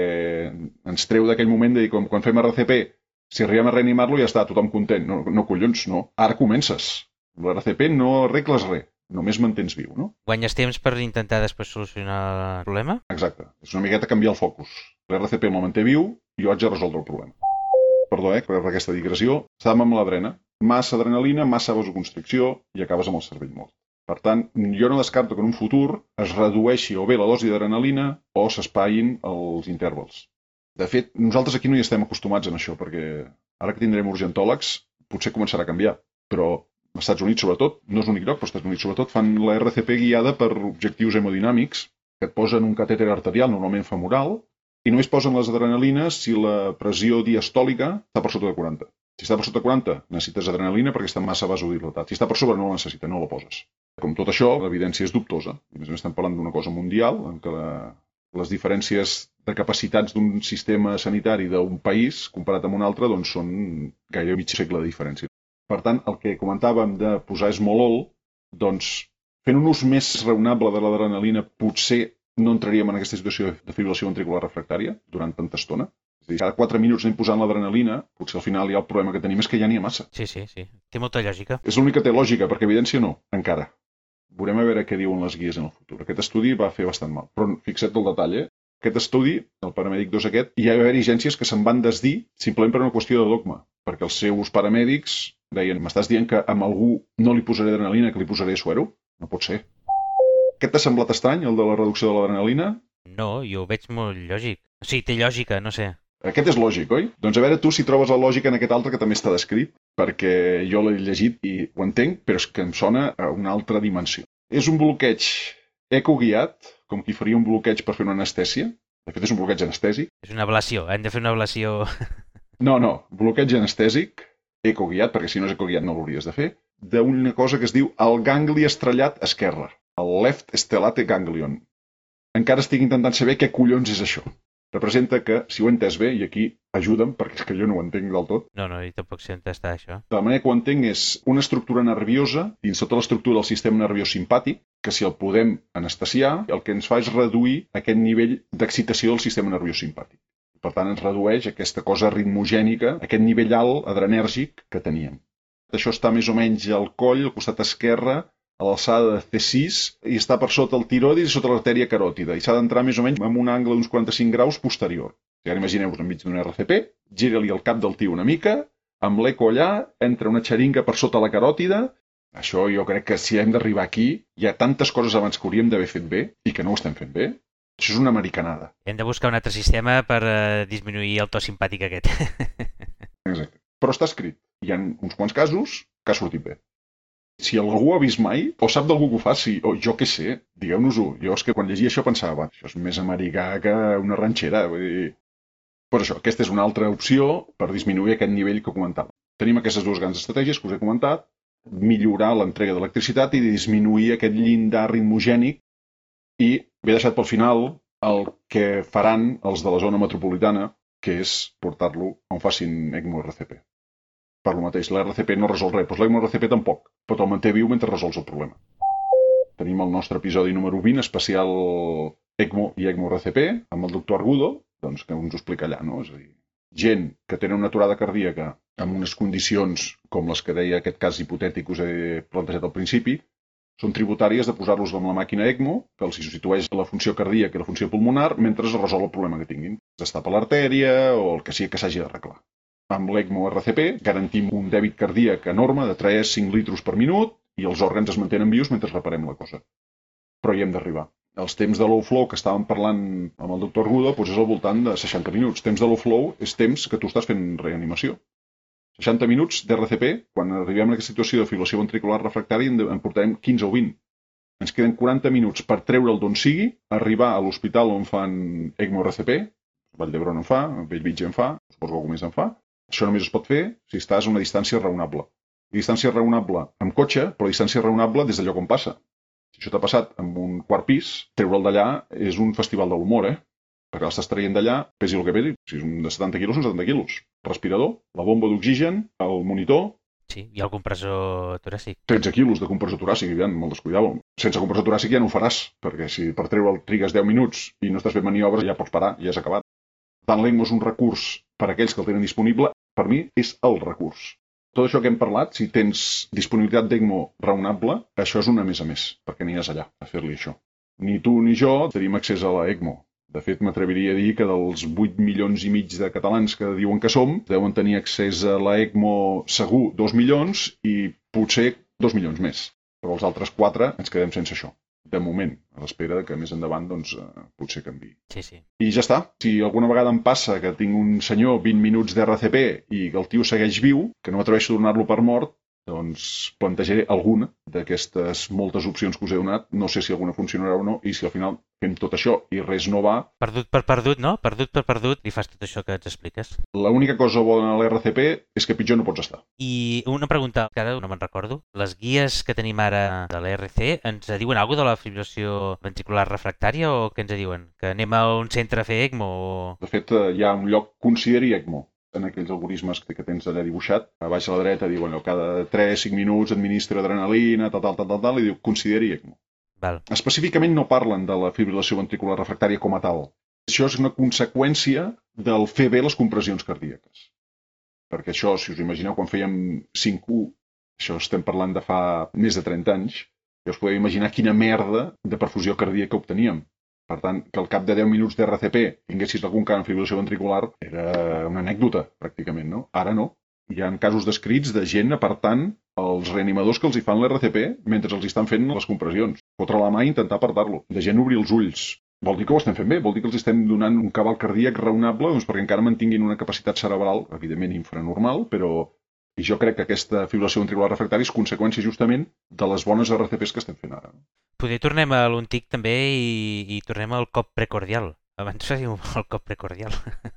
ens treu d'aquell moment de dir, com quan fem R C P, si arribem a reanimar-lo ja està, tothom content. No, no collons, no. Ara comences. L'R C P no arregles res, només mantens viu, no? Guanyes temps per intentar després solucionar el problema? Exacte. És una miqueta canviar el focus. L'R C P me'l manté viu i jo haig de resoldre el problema. Perdó, eh, per aquesta digressió. Estàvem amb l'adrena. Massa adrenalina, massa vasoconstricció i acabes amb el cervell mort. Per tant, jo no descarto que en un futur es redueixi o bé la dosi d'adrenalina o s'espaiin els intervals. De fet, nosaltres aquí no hi estem acostumats en això, perquè ara que tindrem urgentòlegs potser començarà a canviar. Però als Estats Units, sobretot, no és l'únic lloc, però als Estats Units, sobretot, fan la R C P guiada per objectius hemodinàmics, que et posen un catèter arterial, normalment femoral, i només posen les adrenalines si la pressió diastòlica està per sota de quaranta. Si està per sota de quaranta, necessites adrenalina perquè està massa vasodilatat. Si està per sobre, no la necessita, no la poses. Com tot això, l'evidència és dubtosa. I més o menys estem parlant d'una cosa mundial, en què la, les diferències de capacitats d'un sistema sanitari d'un país, comparat amb un altre, doncs són gairebé mig segle de diferència. Per tant, el que comentàvem de posar esmolol, doncs, fent un ús més raonable de l'adrenalina, potser no entraríem en aquesta situació de fibrilació ventricular refractària durant tanta estona. És a dir, cada quatre minuts anem posant l'adrenalina, potser al final ja el problema que tenim és que ja n'hi ha massa. Sí, sí, sí. Té molta lògica. És l'únic que té lògica, perquè evidència no, encara. Veurem a veure què diuen les guies en el futur. Aquest estudi va fer bastant mal. Però fixa't el detall, eh? Aquest estudi, el Paramèdic dos aquest, hi ha haver agències que se'n van desdir simplement per una qüestió de dogma, perquè els seus paramèdics deien, m'estàs dient que amb algú no li posaré adrenalina, que li posaré suero? No pot ser. Aquest t'ha semblat estrany, el de la reducció de l'adrenalina? No, jo ho veig molt lògic. O sigui, té lògica, no sé. Aquest és lògic, oi? Doncs a veure tu si trobes la lògica en aquest altre que també està descrit, perquè jo l'he llegit i ho entenc, però és que em sona a una altra dimensió. És un bloqueig ecoguiat, com qui faria un bloqueig per fer una anestèsia. De fet, és un bloqueig anestèsic. És una ablació, hem de fer una ablació... No, no, bloqueig anestèsic, ecoguiat, perquè si no és ecoguiat no l'hauries de fer, d'una cosa que es diu el gangli estrellat esquerre, el left stellate ganglion. Encara estic intentant saber què collons és això. Representa que, si ho he entès bé, i aquí ajuda'm, perquè és que jo no ho entenc del tot. No, no, jo tampoc sé on està això. De la manera que ho entenc és una estructura nerviosa dins tota l'estructura del sistema nerviós simpàtic, que si el podem anestesiar, el que ens fa és reduir aquest nivell d'excitació del sistema nerviós simpàtic. Per tant, ens redueix aquesta cosa ritmogènica, aquest nivell alt adrenèrgic que teníem. Això està més o menys al coll, al costat esquerre, a l'alçada de C sis, i està per sota el tiroidis i sota l'artèria caròtida, i s'ha d'entrar més o menys amb un angle d'uns quaranta-cinc graus posterior. I ara imagineu-vos enmig d'un R C P, gira-li el cap del tio una mica, amb l'eco allà, entra una xeringa per sota la caròtida. Això jo crec que si hem d'arribar aquí, hi ha tantes coses abans que hauríem d'haver fet bé i que no ho estem fent bé. Això és una americanada. Hem de buscar un altre sistema per uh, disminuir el to simpàtic aquest. Exacte. Però està escrit. Hi ha uns quants casos que ha sortit bé. Si algú ha vist mai, o sap d'algú que ho faci, o jo què sé, digueu-nos-ho. Jo és que quan llegia això pensava, això és més americà que una ranxera. Vull dir... Pues això, aquesta és una altra opció per disminuir aquest nivell que comentava. Tenim aquestes dues grans estratègies que us he comentat, millorar l'entrega d'electricitat i disminuir aquest llindar ritmogènic, i he deixat pel final el que faran els de la zona metropolitana, que és portar-lo on facin ECMO R C P. Per lo mateix, l'R C P no resol res, però l'ECMO R C P tampoc. pot el manté viu mentre resols el problema. Tenim el nostre episodi número vint, especial ECMO i ECMO R C P, amb el doctor Argudo, doncs, que ens ho explica allà, no? És a dir, gent que tenen una aturada cardíaca amb unes condicions com les que deia aquest cas hipotètic que us he plantejat al principi, són tributàries de posar-los amb la màquina ECMO, que els substitueix la funció cardíaca i la funció pulmonar mentre es resol el problema que tinguin. Es tapa l'artèria o el que sigui que s'hagi d'arreglar. Amb l'ECMO R C P garantim un dèbit cardíac enorme de tres a cinc litros per minut i els òrgans es mantenen vius mentre reparem la cosa. Però hi hem d'arribar. Els temps de low flow que estàvem parlant amb el doctor Argudo doncs és al voltant de seixanta minuts. Temps de low flow és temps que tu estàs fent reanimació. seixanta minuts d'R C P, quan arribem a aquesta situació de fibrilació ventricular refractària en portarem quinze o vint. Ens queden quaranta minuts per treure'l d'on sigui, arribar a l'hospital on fan ECMO R C P, Vall d'Hebron en fa, Bellvitge en fa, suposo que algú més en fa. Això només es pot fer si estàs a una distància raonable. Distància raonable amb cotxe, però distància raonable des del lloc on passa. Si això t'ha passat amb un quart pis, treure'l d'allà és un festival de l'humor, eh? Perquè l'estàs traient d'allà, pesi el que pesi, si és un de setanta quilos, són setanta quilos. Respirador, la bomba d'oxigen, el monitor... Sí, i el compressor toràcic. tretze quilos de compressor toràcic, ja, molt descuidàvem. Sense compressor toràcic ja no ho faràs, perquè si per treure'l trigues deu minuts i no estàs fent maniobres, ja pots parar, ja has acabat. Tant l'ECMO és un recurs per a aquells que el tenen disponible, per mi és el recurs. Tot això que hem parlat, si tens disponibilitat d'ECMO raonable, això és una més a més, perquè aniràs allà a fer-li això. Ni tu ni jo tenim accés a la ECMO. De fet, m'atreviria a dir que dels vuit milions i mig de catalans que diuen que som, deuen tenir accés a la ECMO segur dos milions i potser dos milions més. Però els altres quatre ens quedem sense això. De moment, a l'espera que més endavant doncs, eh, potser canviï. Sí, sí. I ja està. Si alguna vegada em passa que tinc un senyor vint minuts d'R C P i que el tio segueix viu, que no m'atreveixo a donar-lo per mort, doncs plantejaré alguna d'aquestes moltes opcions que us he donat. No sé si alguna funcionarà o no, i si al final fem tot això i res no va... Perdut per perdut, no? Perdut per perdut, i fas tot això que ens expliques. L'única cosa bona a l'R C P és que pitjor no pots estar. I una pregunta, que ara no me'n recordo. Les guies que tenim ara de l'R C ens diuen alguna cosa de la fibrilació ventricular refractària o què ens diuen? Que anem a un centre a fer ECMO o... De fet, hi ha un lloc, consideri ECMO. En aquells algoritmes que tens allà dibuixat, a baix a la dreta diuen que cada tres a cinc minuts administra adrenalina, tal, tal, tal, tal, tal, i diu consideri ECMO. Val. Específicament no parlen de la fibrilació ventricular refractària com a tal. Això és una conseqüència del fer bé les compressions cardíaques. Perquè això, si us imagineu, quan fèiem cinc u, això estem parlant de fa més de trenta anys, ja us podeu imaginar quina merda de perfusió cardíaca obteníem. Per tant, que al cap de deu minuts d'R C P tinguessis algun cas en fibrilació ventricular era una anècdota, pràcticament, no? Ara no. Hi ha casos descrits de gent apartant els reanimadors que els hi fan l'R C P mentre els estan fent les compressions. Fotre la mà i intentar apartar-lo. De gent obrir els ulls. Vol dir que ho estem fent bé, vol dir que els estem donant un cabal cardíac raonable doncs perquè encara mantinguin una capacitat cerebral, evidentment infranormal, però i jo crec que aquesta fibrilació ventricular refractària és conseqüència justament de les bones R C Ps que estem fent ara. Poder tornem a l'Untic també i, i tornem al cop precordial. Abans fèiem el cop precordial.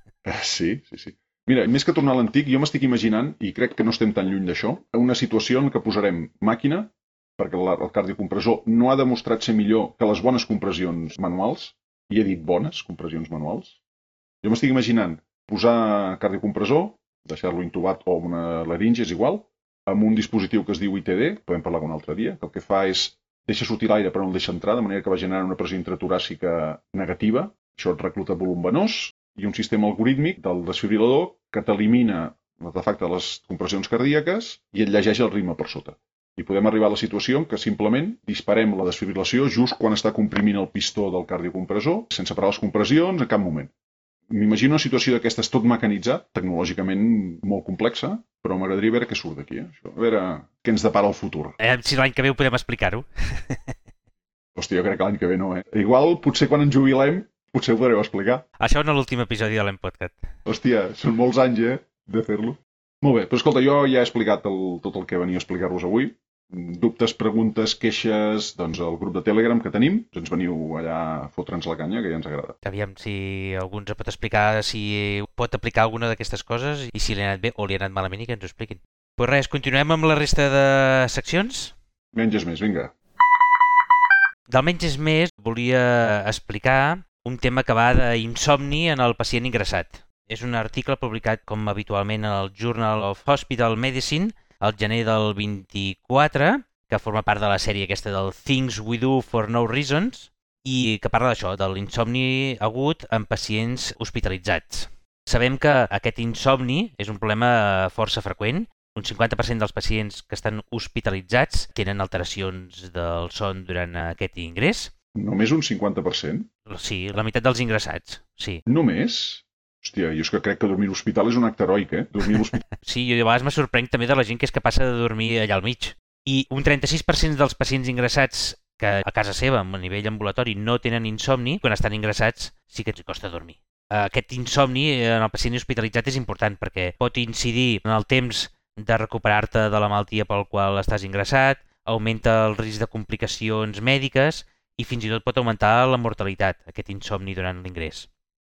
Sí, sí, sí. Mira, més que tornar a l'antic, jo m'estic imaginant, i crec que no estem tan lluny d'això, una situació en què posarem màquina, perquè el cardiocompressor no ha demostrat ser millor que les bones compressions manuals, i he dit bones compressions manuals. Jo m'estic imaginant posar cardiocompressor, deixar-lo intubat o una laringe, és igual, amb un dispositiu que es diu I T D, podem parlar un altre dia, que el que fa és deixa sortir l'aire però no el deixa entrar, de manera que va generar una pressió intratoràcica negativa, això et recluta volum venós, i un sistema algorítmic del desfibrilador que t'elimina l'artefacte de les compressions cardíaques i et llegeix el ritme per sota. I podem arribar a la situació en què simplement disparem la desfibrilació just quan està comprimint el pistó del cardiocompressor, sense parar les compressions en cap moment. M'imagino una situació d'aquestes tot mecanitzat, tecnològicament molt complexa, però m'agradaria veure què surt d'aquí. Eh? A veure què ens depara el futur. Eh, si l'any que ve ho podem explicar-ho. Hòstia, jo crec que l'any que ve no, eh? Igual, potser quan ens jubilem, potser ho podreu explicar. Això no l'últim episodi de l'Empodcat. Hòstia, són molts anys, eh, de fer-lo. Molt bé, però escolta, jo ja he explicat el, tot el que venia a explicar-vos avui. Dubtes, preguntes, queixes, doncs el grup de Telegram que tenim, ens veniu allà a fotre'ns la canya, que ja ens agrada. Aviam si algú ens pot explicar si pot aplicar alguna d'aquestes coses i si li ha anat bé o li ha anat malament i que ens ho expliquin. Pues res, continuem amb la resta de seccions? Menys és més, vinga. Del menys és més volia explicar un tema que va d'insomni en el pacient ingressat. És un article publicat com habitualment al Journal of Hospital Medicine al gener del vint-i-quatre, que forma part de la sèrie aquesta del Things We Do for No Reasons, i que parla d'això, de l'insomni agut en pacients hospitalitzats. Sabem que aquest insomni és un problema força freqüent. Un cinquanta per cent dels pacients que estan hospitalitzats tenen alteracions del son durant aquest ingrés. Només un cinquanta per cent? Sí, la meitat dels ingressats, sí. Només? Hòstia, jo és que crec que dormir a l'hospital és un acte heroic, eh? Dormir a l'hospital. Sí, jo a vegades me sorprenc també de la gent que és capaç de dormir allà al mig. I un trenta-sis per cent dels pacients ingressats que a casa seva, a nivell ambulatori, no tenen insomni, quan estan ingressats sí que els costa dormir. Aquest insomni en el pacient hospitalitzat és important perquè pot incidir en el temps de recuperar-te de la malaltia pel qual estàs ingressat, augmenta el risc de complicacions mèdiques i fins i tot pot augmentar la mortalitat, aquest insomni durant l'ingrés.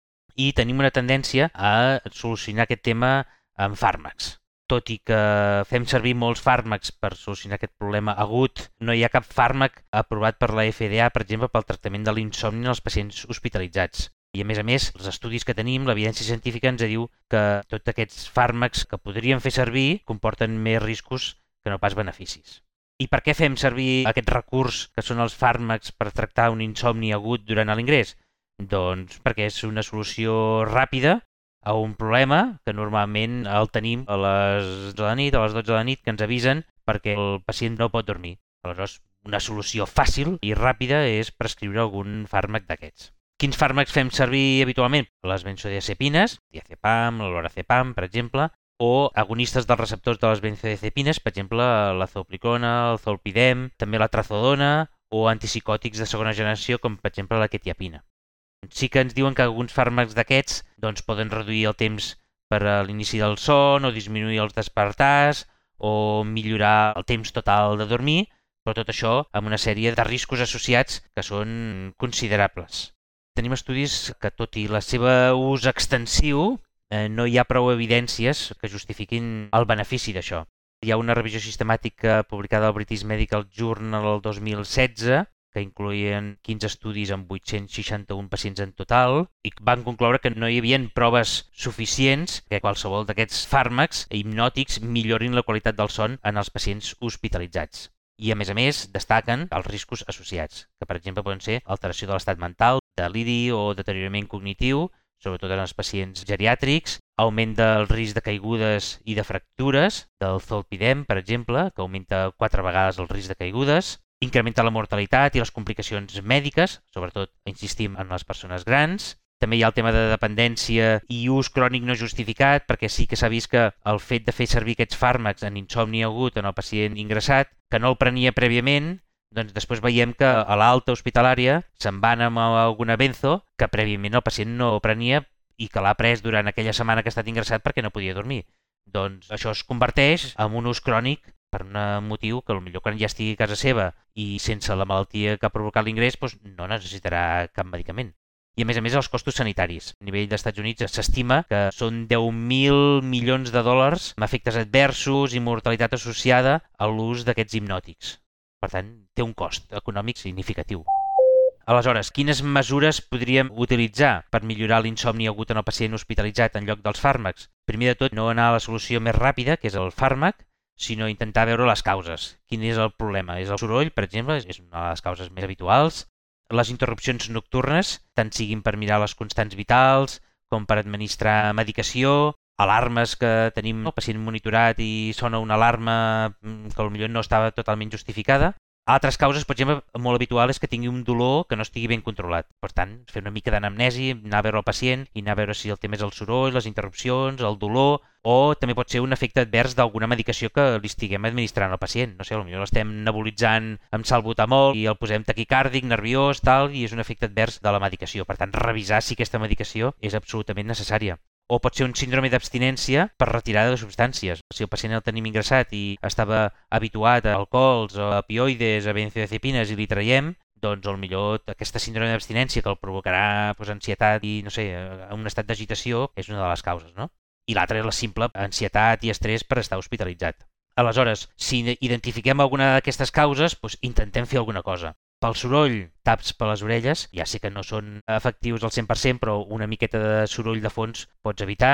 I tenim una tendència a solucionar aquest tema amb fàrmacs. Tot i que fem servir molts fàrmacs per solucionar aquest problema agut, no hi ha cap fàrmac aprovat per la F D A, per exemple, pel tractament de l'insomni en els pacients hospitalitzats. I a més a més, els estudis que tenim, l'evidència científica ens diu que tots aquests fàrmacs que podríem fer servir comporten més riscos que no pas beneficis. I per què fem servir aquest recurs que són els fàrmacs per tractar un insomni agut durant l'ingrés? Doncs perquè és una solució ràpida a un problema que normalment el tenim a les dotze de la nit, a les dotze de la nit, que ens avisen perquè el pacient no pot dormir. Aleshores, una solució fàcil i ràpida és prescriure algun fàrmac d'aquests. Quins fàrmacs fem servir habitualment? Les benzodiazepines, diazepam, l'lorazepam, per exemple, o agonistes dels receptors de les benzodiazepines, per exemple, la zolpicona, el zolpidem, també la trazodona, o antipsicòtics de segona generació, com per exemple la quetiapina. Sí que ens diuen que alguns fàrmacs d'aquests doncs, poden reduir el temps per a l'inici del son, o disminuir els despertars, o millorar el temps total de dormir, però tot això amb una sèrie de riscos associats que són considerables. Tenim estudis que, tot i el seu ús extensiu, eh, no hi ha prou evidències que justifiquin el benefici d'això. Hi ha una revisió sistemàtica publicada al British Medical Journal el dos mil setze, que incloïen quinze estudis amb vuit-cents seixanta-un pacients en total, i van concloure que no hi havia proves suficients que qualsevol d'aquests fàrmacs hipnòtics millorin la qualitat del son en els pacients hospitalitzats. I, a més a més, destaquen els riscos associats, que, per exemple, poden ser alteració de l'estat mental, deliri o deteriorament cognitiu, sobretot en els pacients geriàtrics, augment del risc de caigudes i de fractures, del zolpidem, per exemple, que augmenta quatre vegades el risc de caigudes, incrementa la mortalitat i les complicacions mèdiques, sobretot, insistim, en les persones grans. També hi ha el tema de dependència i ús crònic no justificat, perquè sí que s'ha vist que el fet de fer servir aquests fàrmacs en insomni agut en el pacient ingressat, que no el prenia prèviament, doncs després veiem que a l'alta hospitalària se'n van amb alguna benzo que prèviament el pacient no prenia i que l'ha pres durant aquella setmana que ha estat ingressat perquè no podia dormir. Doncs això es converteix en un ús crònic per un motiu que potser quan ja estigui a casa seva i sense la malaltia que ha provocat l'ingrés doncs no necessitarà cap medicament. I a més a més els costos sanitaris. A nivell dels Estats Units s'estima que són deu mil milions de dòlars amb efectes adversos i mortalitat associada a l'ús d'aquests hipnòtics. Per tant, té un cost econòmic significatiu. Aleshores, quines mesures podríem utilitzar per millorar l'insomni agut en el pacient hospitalitzat en lloc dels fàrmacs? Primer de tot, no anar a la solució més ràpida, que és el fàrmac, sinó intentar veure les causes. Quin és el problema? És el soroll, per exemple, és una de les causes més habituals. Les interrupcions nocturnes, tant siguin per mirar les constants vitals, com per administrar medicació, alarmes que tenim el pacient monitorat i sona una alarma que potser no estava totalment justificada. Altres causes, per exemple, molt habitual és que tingui un dolor que no estigui ben controlat. Per tant, fer una mica d'anamnesi, anar a veure el pacient i anar a veure si el tema és el soroll, les interrupcions, el dolor, o també pot ser un efecte advers d'alguna medicació que li estiguem administrant al pacient. No sé, potser l'estem nebulitzant amb salbutamol i el posem taquicàrdic, nerviós, tal, i és un efecte advers de la medicació. Per tant, revisar si aquesta medicació és absolutament necessària. O pot ser un síndrome d'abstinència per retirada de substàncies. Si el pacient el tenim ingressat i estava habituat a alcohols, a opioides, a benzodiazepines i li traiem, doncs potser aquesta síndrome d'abstinència que el provocarà pues, ansietat i, no sé, un estat d'agitació és una de les causes, no? I l'altra és la simple ansietat i estrès per estar hospitalitzat. Aleshores, si identifiquem alguna d'aquestes causes, doncs intentem fer alguna cosa. Pel soroll, taps per les orelles, ja sé que no són efectius al cent per cent, però una miqueta de soroll de fons pots evitar.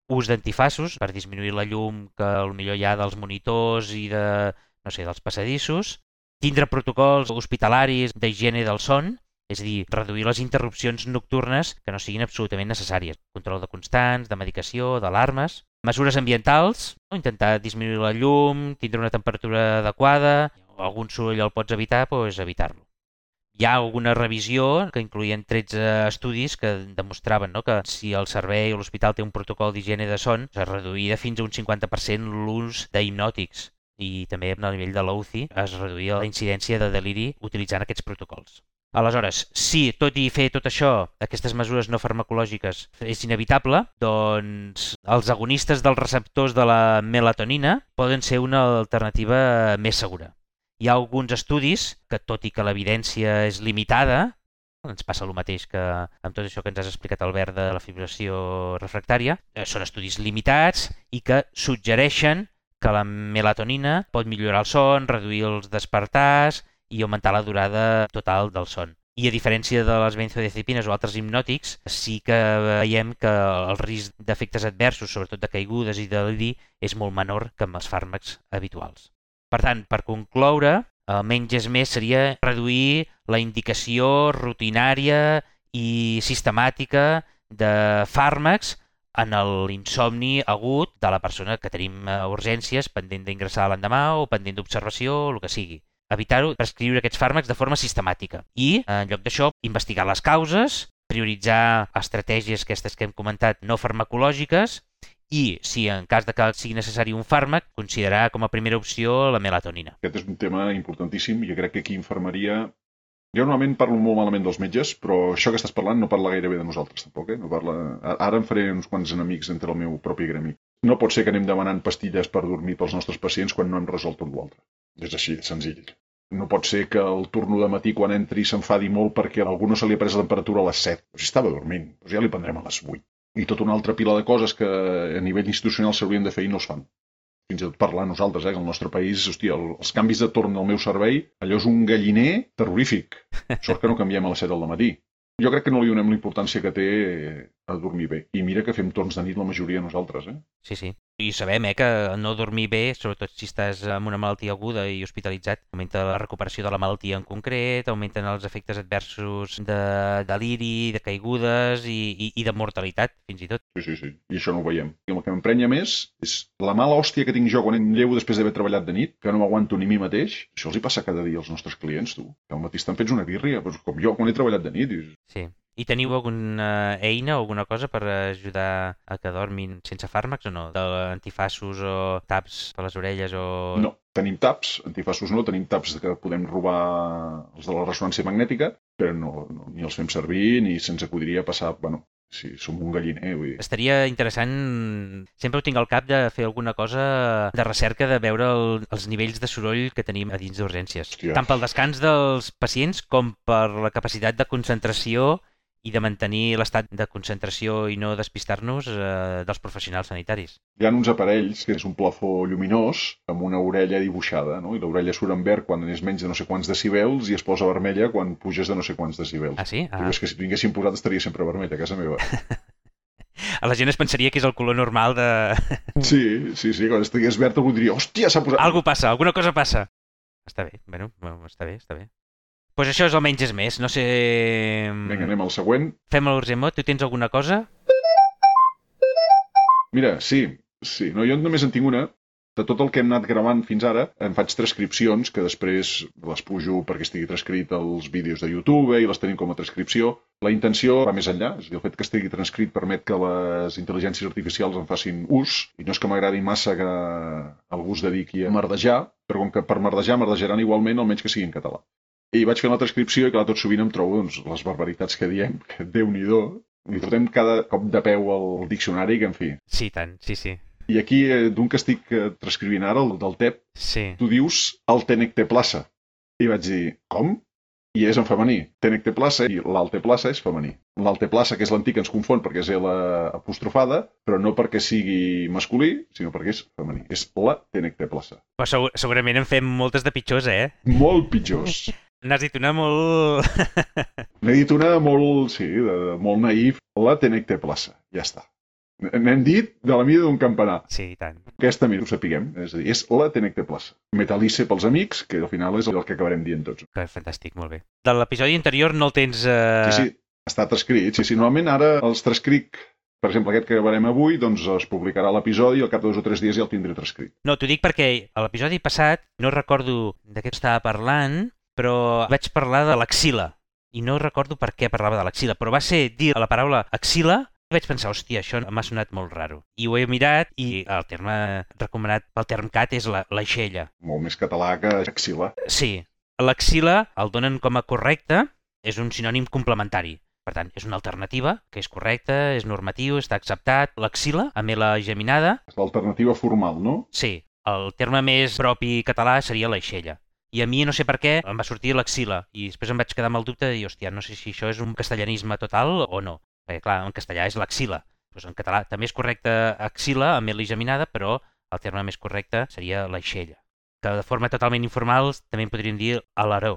ús d'antifaços per disminuir la llum que potser hi ha dels monitors i de, no sé, dels passadissos, tindre protocols hospitalaris d'higiene del son, és a dir, reduir les interrupcions nocturnes que no siguin absolutament necessàries, control de constants, de medicació, d'alarmes, mesures ambientals, no? Intentar disminuir la llum, tindre una temperatura adequada, algun soroll el pots evitar, doncs evitar-lo. Hi ha alguna revisió que incloïen tretze estudis que demostraven, no?, que si el servei o l'hospital té un protocol d'higiene de son, es reduïa fins a un cinquanta per cent l'ús d'hipnòtics i també a nivell de l'U C I es reduïa la incidència de deliri utilitzant aquests protocols. Aleshores, si tot i fer tot això, aquestes mesures no farmacològiques és inevitable, doncs els agonistes dels receptors de la melatonina poden ser una alternativa més segura. Hi ha alguns estudis que, tot i que l'evidència és limitada, ens passa el mateix que amb tot això que ens has explicat, Albert, de la fibrilació refractària, són estudis limitats i que suggereixen que la melatonina pot millorar el son, reduir els despertars i augmentar la durada total del son. I a diferència de les benzodiazepines o altres hipnòtics, sí que veiem que el risc d'efectes adversos, sobretot de caigudes i de deliri, és molt menor que amb els fàrmacs habituals. Per tant, per concloure, el menys és més seria reduir la indicació rutinària i sistemàtica de fàrmacs en l'insomni agut de la persona que tenim a urgències pendent d'ingressar l'endemà o pendent d'observació o el que sigui. Evitar-ho, prescriure aquests fàrmacs de forma sistemàtica i, en lloc d'això, investigar les causes, prioritzar estratègies aquestes que hem comentat no farmacològiques i, si en cas de que sigui necessari un fàrmac, considerar com a primera opció la melatonina. Aquest és un tema importantíssim i jo crec que aquí infermeria... Jo normalment parlo molt malament dels metges, però això que estàs parlant no parla gairebé de nosaltres, tampoc, eh? No parla... Ara em faré uns quants enemics entre el meu propi gremi. No pot ser que anem demanant pastilles per dormir pels nostres pacients quan no hem resolt tot l'altre. És així, senzill. No pot ser que el turno de matí quan entri s'enfadi molt perquè a algú no se li ha pres la temperatura a les set. Però si estava dormint, doncs ja li prendrem a les vuit. I tota una altra pila de coses que a nivell institucional s'haurien de fer i no es fan. Fins i tot parlar nosaltres, eh, que al nostre país, hòstia, el, els canvis de torn del meu servei, allò és un galliner terrorífic. Sort que no canviem a les set del matí. Jo crec que no li donem la importància que té a dormir bé. I mira que fem torns de nit la majoria de nosaltres, eh? Sí, sí. I sabem eh, que no dormir bé, sobretot si estàs amb una malaltia aguda i hospitalitzat, augmenta la recuperació de la malaltia en concret, augmenten els efectes adversos de deliri, de caigudes i, i, i de mortalitat, fins i tot. Sí, sí, sí. I això no ho veiem. I el que m'emprenya més és la mala hòstia que tinc jo quan em llevo després d'haver treballat de nit, que no m'aguanto ni mi mateix. Això els hi passa cada dia als nostres clients, tu. Que al matí estan fets una birria, doncs com jo quan he treballat de nit. I... Sí. I teniu alguna eina o alguna cosa per ajudar a que dormin sense fàrmacs o no? D'antifaços o taps per les orelles o... No, tenim taps, antifaços no, tenim taps que podem robar els de la ressonància magnètica, però no, no ni els fem servir ni se'ns acudiria passar, bueno, si som un galliner. Vull dir. Estaria interessant, sempre ho tinc al cap, de fer alguna cosa de recerca de veure el, els nivells de soroll que tenim a dins d'urgències. Hòstia. Tant pel descans dels pacients com per la capacitat de concentració i de mantenir l'estat de concentració i no despistar-nos eh, dels professionals sanitaris. Hi ha uns aparells que és un plafó lluminós amb una orella dibuixada, no? I l'orella surt en verd quan és menys de no sé quants decibels i es posa vermella quan puges de no sé quants decibels. Ah, sí? Ah. Tu és que si tinguéssim posat estaria sempre vermella a casa meva. A la gent es pensaria que és el color normal de... Sí, sí, sí, quan estigués verd algú diria, hòstia, s'ha posat... Algú passa, alguna cosa passa. Està bé, bueno, està bé, està bé. Doncs pues això és el menys és més, no sé... Vinga, anem al següent. Fem l'Urgemot, tu tens alguna cosa? Mira, sí, sí, no, jo només en tinc una. De tot el que hem anat gravant fins ara, em faig transcripcions, que després les pujo perquè estigui transcrit als vídeos de YouTube eh, i les tenim com a transcripció. La intenció va més enllà, és a dir, el fet que estigui transcrit permet que les intel·ligències artificials en facin ús, i no és que m'agradi massa que algú es dediqui a merdejar, però com que per merdejar, merdejaran igualment, almenys que sigui en català. I vaig fent la transcripció i, clar, tot sovint em trobo doncs, les barbaritats que diem, que Déu-n'hi-do, i fotem cada cop de peu al diccionari, que en fi. Sí, tant, sí, sí. I aquí, eh, d'un que estic eh, transcrivint ara, el del T E P, sí. Tu dius el Tenecteplaça. I vaig dir, com? I és en femení. Tenecteplaça i l'alteplaça és femení. L'alteplaça, que és l'antic, ens confon perquè és la apostrofada, però no perquè sigui masculí, sinó perquè és femení. És la Tenecteplaça. Però segur, segurament en fem moltes de pitjors, eh? Molt pitjors. N'has dit una molt... N'he dit una molt, sí, de, molt naïf. La Tenecteplaça. Ja està. N'hem dit de la mida d'un campanar. Sí, i tant. Aquesta mida ho sapiguem, és a dir, és la Tenecteplaça. Metalice pels amics, que al final és el que acabarem dient tots. Que fantàstic, molt bé. De l'episodi anterior no el tens... Eh... Sí, sí, està transcrit. Sí, sí, normalment ara els transcric, per exemple, aquest que acabarem avui, doncs es publicarà l'episodi i al cap de dos o tres dies ja el tindré transcrit. No, t'ho dic perquè a l'episodi passat no recordo de què estava parlant, però vaig parlar de l'axila. I no recordo per què parlava de l'axila, però va ser dir la paraula axila i vaig pensar, hòstia, això m'ha sonat molt raro. I ho he mirat i el terme recomanat pel TermCat és la, l'aixella. Molt més català que axila. Sí, l'axila el donen com a correcte, és un sinònim complementari. Per tant, és una alternativa que és correcta, és normatiu, està acceptat. L'axila, amb la geminada... És l'alternativa formal, no? Sí, el terme més propi català seria l'aixella. I a mi no sé per què em va sortir l'axila i després em vaig quedar amb el dubte de dir, hòstia, no sé si això és un castellanisme total o no. Perquè, clar, en castellà és l'axila. Doncs en català també és correcte axila, amb L geminada, però el terme més correcte seria l'aixella. Que de forma totalment informal també en podríem dir aleró.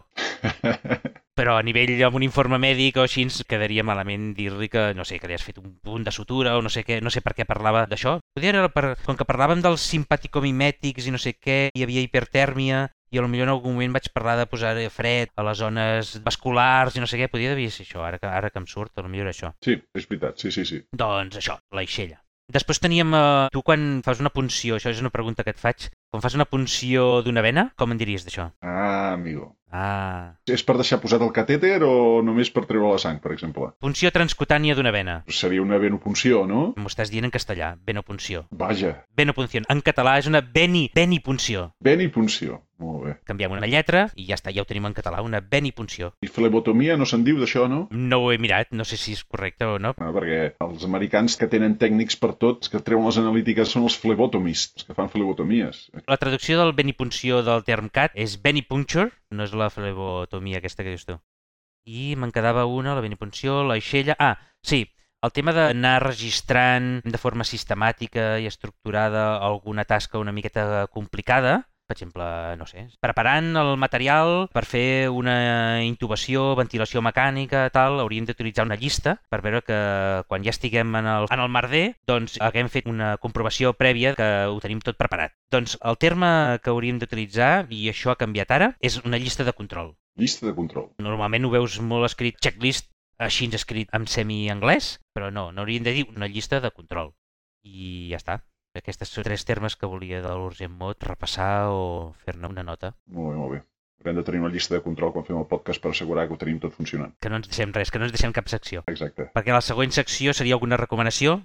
Però a nivell amb un informe mèdic o així ens quedaria malament dir-li que, no sé, que li has fet un punt de sutura o no sé què, no sé per què parlava d'això. Podria era per, com que parlàvem dels simpaticomimètics i no sé què, hi havia hipertèrmia, i potser en algun moment vaig parlar de posar fred a les zones vasculars i no sé què, podria devia ser això, ara que, ara que em surt, potser era això. Sí, és veritat, sí, sí, sí. Doncs això, l'aixella. Després teníem, eh, tu quan fas una punció, això és una pregunta que et faig, quan fas una punció d'una vena, com en diries d'això? Ah, amigo. Ah. És per deixar posat el catèter o només per treure la sang, per exemple? Punció transcutània d'una vena. Seria una venopunció, no? M'ho estàs dient en castellà, venopunció. Vaja. Venopunció. En català és una veni, venipunció. Venipunció, molt bé. Canviem una lletra i ja està, ja ho tenim en català, una venipunció. I flebotomia no se'n diu d'això, no? No ho he mirat, no sé si és correcte o no. No, perquè els americans que tenen tècnics per tot, els que treuen les analítiques són els flebotomists, els que fan flebotomies. La traducció del venipunció del TermCat és venipuncture, no és la flebotomia aquesta que dius tu. I me'n quedava una, la venipunció, l'aixella... Ah, sí, el tema d'anar registrant de forma sistemàtica i estructurada alguna tasca una miqueta complicada, per exemple, no sé, preparant el material per fer una intubació, ventilació mecànica, tal, hauríem d'utilitzar una llista per veure que quan ja estiguem en el, en el merder, doncs haguem fet una comprovació prèvia que ho tenim tot preparat. Doncs el terme que hauríem d'utilitzar, i això ha canviat ara, és una llista de control. Llista de control. Normalment ho veus molt escrit checklist, així escrit en semi-anglès, però no, no hauríem de dir una llista de control. I ja està. Aquests són tres termes que volia de l'Urgent Mod repassar o fer-ne una nota. Molt bé, molt bé. Haurem de tenir una llista de control quan fem el podcast per assegurar que ho tenim tot funcionant. Que no ens deixem res, que no ens deixem cap secció. Exacte. Perquè la següent secció seria alguna recomanació?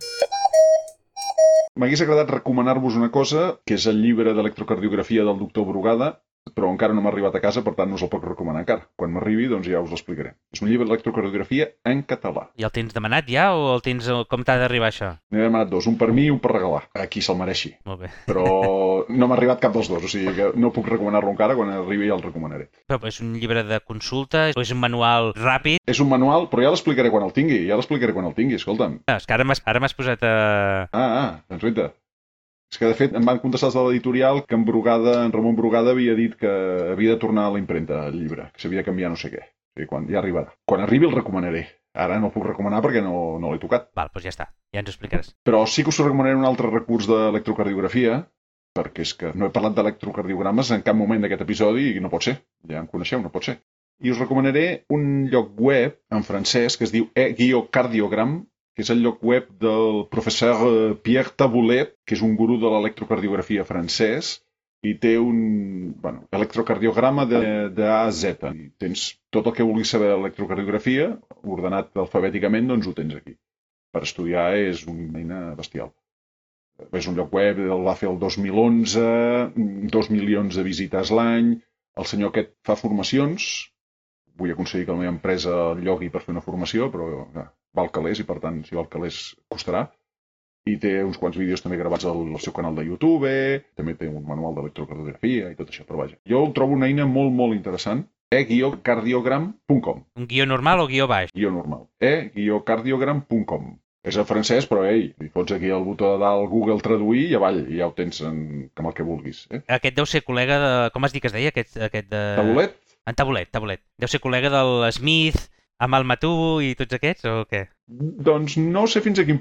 M'hagués agradat recomanar-vos una cosa, que és el llibre d'electrocardiografia del doctor Brugada, però encara no m'ha arribat a casa, per tant no us el puc recomanar encara. Quan m'arribi, doncs ja us l'explicaré. És un llibre d'electrocardiografia en català. I el tens demanat ja o el tens com t'ha d'arribar això? N'he demanat dos, un per mi i un per regalar, a qui se'l mereixi. Molt bé. Però no m'ha arribat cap dels dos, o sigui que no puc recomanar-lo encara, quan arribi ja el recomanaré. Però és un llibre de consulta o és un manual ràpid? És un manual, però ja l'explicaré quan el tingui, ja l'explicaré quan el tingui, escolta'm. Ah, és que ara m'has, ara m'has posat a... Ah, ah, doncs vita. És que, de fet, em van contestar de l'editorial que en Brugada, en Ramon Brugada havia dit que havia de tornar a la impremta, el llibre, que s'havia de canviar no sé què. O sigui, quan, ja arribarà. Quan arribi el recomanaré. Ara no el puc recomanar perquè no, no l'he tocat. Val, doncs ja està. Ja ens ho explicaràs. Però sí que us recomanaré un altre recurs d'electrocardiografia, perquè és que no he parlat d'electrocardiogrames en cap moment d'aquest episodi i no pot ser. Ja en coneixeu, no pot ser. I us recomanaré un lloc web en francès que es diu e-cardiogram, que és el lloc web del professor Pierre Taboulet, que és un gurú de l'electrocardiografia francès, i té un bueno, electrocardiograma de, de A a Z. I tens tot el que vulguis saber d'electrocardiografia, ordenat alfabèticament, doncs ho tens aquí. Per estudiar és una eina bestial. És un lloc web, el va fer el dos mil onze, dos milions de visites l'any, el senyor aquest fa formacions, vull aconseguir que la meva empresa el llogui per fer una formació, però ja, val calés i per tant, si val calés, costarà. I té uns quants vídeos també gravats al, al seu canal de YouTube, també té un manual d'electrocardiografia i tot això, però vaja. Jo el trobo una eina molt, molt interessant, e guió cardiogram punt com. Un guió normal o guió baix? Guió normal. e guió cardiogram punt com. És en francès, però ei, li fots aquí el botó de dalt Google traduir i avall, i ja ho tens en, com el que vulguis. Eh? Aquest deu ser col·lega de... Com has dit que es deia? Aquest, aquest de... Taboulet? En Taboulet, Taboulet. Deu ser col·lega del Smith, Amal Matú i tots aquests, o què? Doncs no sé fins a quin punt, eh?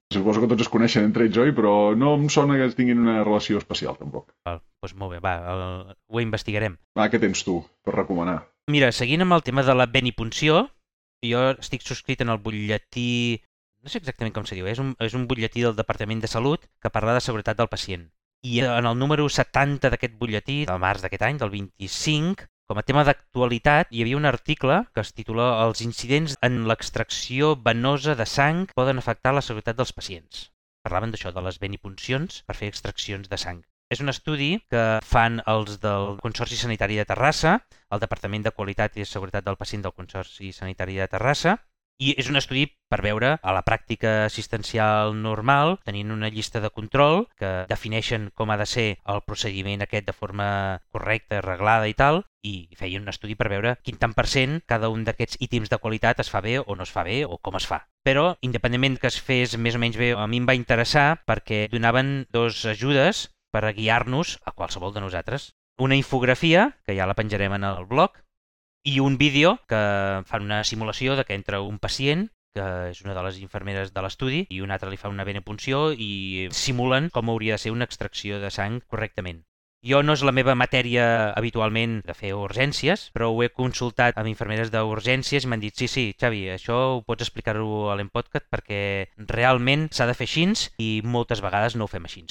Suposo que tots es coneixen entre ells, oi? Però no em sona que tinguin una relació especial, tampoc. Val, doncs molt bé, va, el, ho investigarem. Va, què tens tu per recomanar? Mira, seguint amb el tema de la benipunció, jo estic subscrit en el butlletí, no sé exactament com se diu, és un, és un butlletí del Departament de Salut que parla de seguretat del pacient. I en el número setanta d'aquest butlletí, del març d'aquest any, del vint-i-cinc, com a tema d'actualitat, hi havia un article que es titula Els incidents en l'extracció venosa de sang poden afectar la seguretat dels pacients. Parlaven d'això, de les benipuncions per fer extraccions de sang. És un estudi que fan els del Consorci Sanitari de Terrassa, el Departament de Qualitat i de Seguretat del Pacient del Consorci Sanitari de Terrassa, i és un estudi per veure a la pràctica assistencial normal, tenint una llista de control que defineixen com ha de ser el procediment aquest de forma correcta, reglada i tal, i feien un estudi per veure quin tant per cent cada un d'aquests ítems de qualitat es fa bé o no es fa bé o com es fa. Però, independentment que es fes més o menys bé, a mi em va interessar perquè donaven dos ajudes per a guiar-nos a qualsevol de nosaltres. Una infografia, que ja la penjarem en el blog, i un vídeo que fan una simulació de que entra un pacient, que és una de les infermeres de l'estudi, i un altre li fa una benepunció i simulen com hauria de ser una extracció de sang correctament. Jo no és la meva matèria habitualment de fer urgències, però ho he consultat amb infermeres d'urgències i m'han dit sí, sí, Xavi, això ho pots explicar-ho a l'Empodcast perquè realment s'ha de fer així i moltes vegades no ho fem així.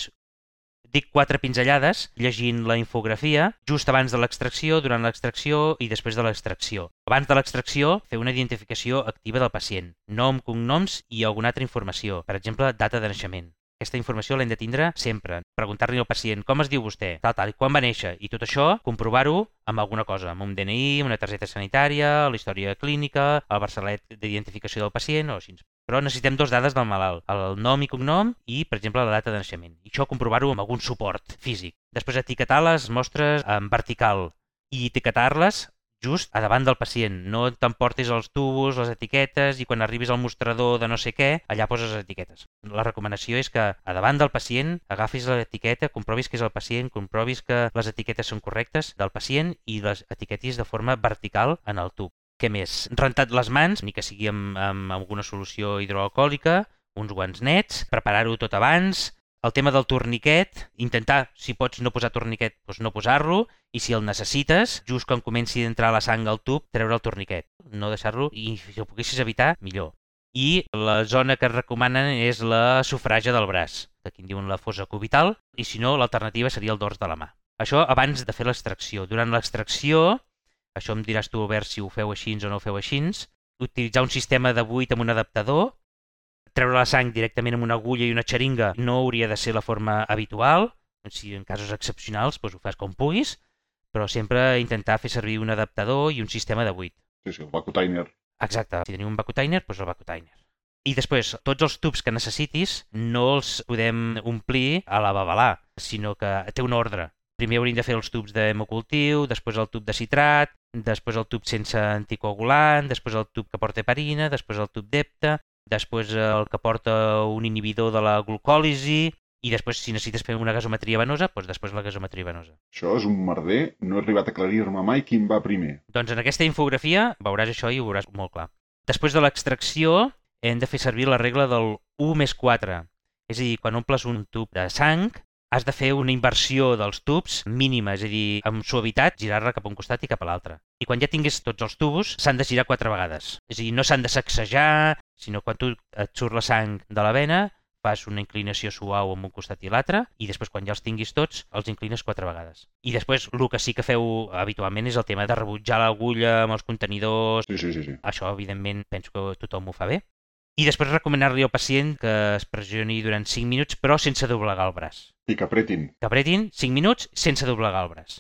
Dic quatre pinzellades llegint la infografia just abans de l'extracció, durant l'extracció i després de l'extracció. Abans de l'extracció, fer una identificació activa del pacient, nom, cognoms i alguna altra informació, per exemple, data de naixement. Aquesta informació l'hem de tindre sempre. Preguntar-li al pacient com es diu vostè, tal, tal, i quan va néixer. I tot això, comprovar-ho amb alguna cosa, amb un D N I, amb una targeta sanitària, la història clínica, el braçalet d'identificació del pacient o així. Però necessitem dos dades del malalt, el nom i cognom i, per exemple, la data de naixement. I això comprovar-ho amb algun suport físic. Després etiquetar les mostres en vertical i etiquetar-les just a davant del pacient. No t'emportis els tubos, les etiquetes i quan arribis al mostrador de no sé què, allà poses les etiquetes. La recomanació és que a davant del pacient agafis l'etiqueta, comprovis que és el pacient, comprovis que les etiquetes són correctes del pacient i les etiquetis de forma vertical en el tub. Què més? Rentat les mans, ni que sigui amb, amb alguna solució hidroalcohòlica, uns guants nets, preparar-ho tot abans. El tema del torniquet, intentar, si pots no posar torniquet, doncs no posar-lo, i si el necessites, just quan comenci a entrar la sang al tub, treure el torniquet. No deixar-lo, i si ho poguessis evitar, millor. I la zona que es recomanen és la sufràgia del braç, que aquí en diuen la fosa cubital, i si no, l'alternativa seria el dors de la mà. Això abans de fer l'extracció. Durant l'extracció, això em diràs tu, Albert, si ho feu així o no ho feu així, utilitzar un sistema de buit amb un adaptador, treure la sang directament amb una agulla i una xeringa no hauria de ser la forma habitual, si en casos excepcionals doncs ho fas com puguis, però sempre intentar fer servir un adaptador i un sistema de buit. Sí, sí, el Vacutainer. Exacte, si teniu un Vacutainer, doncs el Vacutainer. I després, tots els tubs que necessitis no els podem omplir a la babalà, sinó que té un ordre. Primer hauríem de fer els tubs d'hemocultiu, després el tub de citrat, després el tub sense anticoagulant, després el tub que porta heparina, després el tub d'hepta, després el que porta un inhibidor de la glucòlisi i després, si necessites fer una gasometria venosa, doncs després la gasometria venosa. Això és un merder, no he arribat a aclarir-me mai quin va primer. Doncs en aquesta infografia veuràs això i ho veuràs molt clar. Després de l'extracció hem de fer servir la regla del u més quatre. És a dir, quan omples un tub de sang, has de fer una inversió dels tubs mínima, és a dir, amb suavitat, girar-la cap a un costat i cap a l'altre. I quan ja tinguis tots els tubos, s'han de girar quatre vegades. És a dir, no s'han de sacsejar, sinó quan tu et surt la sang de la vena, fas una inclinació suau amb un costat i l'altre, i després quan ja els tinguis tots, els inclines quatre vegades. I després, el que sí que feu habitualment és el tema de rebutjar l'agulla amb els contenidors. Sí, sí, sí, sí. Això, evidentment, penso que tothom ho fa bé. I després recomanar-li al pacient que es pressioni durant cinc minuts, però sense doblegar el braç. I que apretin. Que apretin cinc minuts sense doblegar el braç.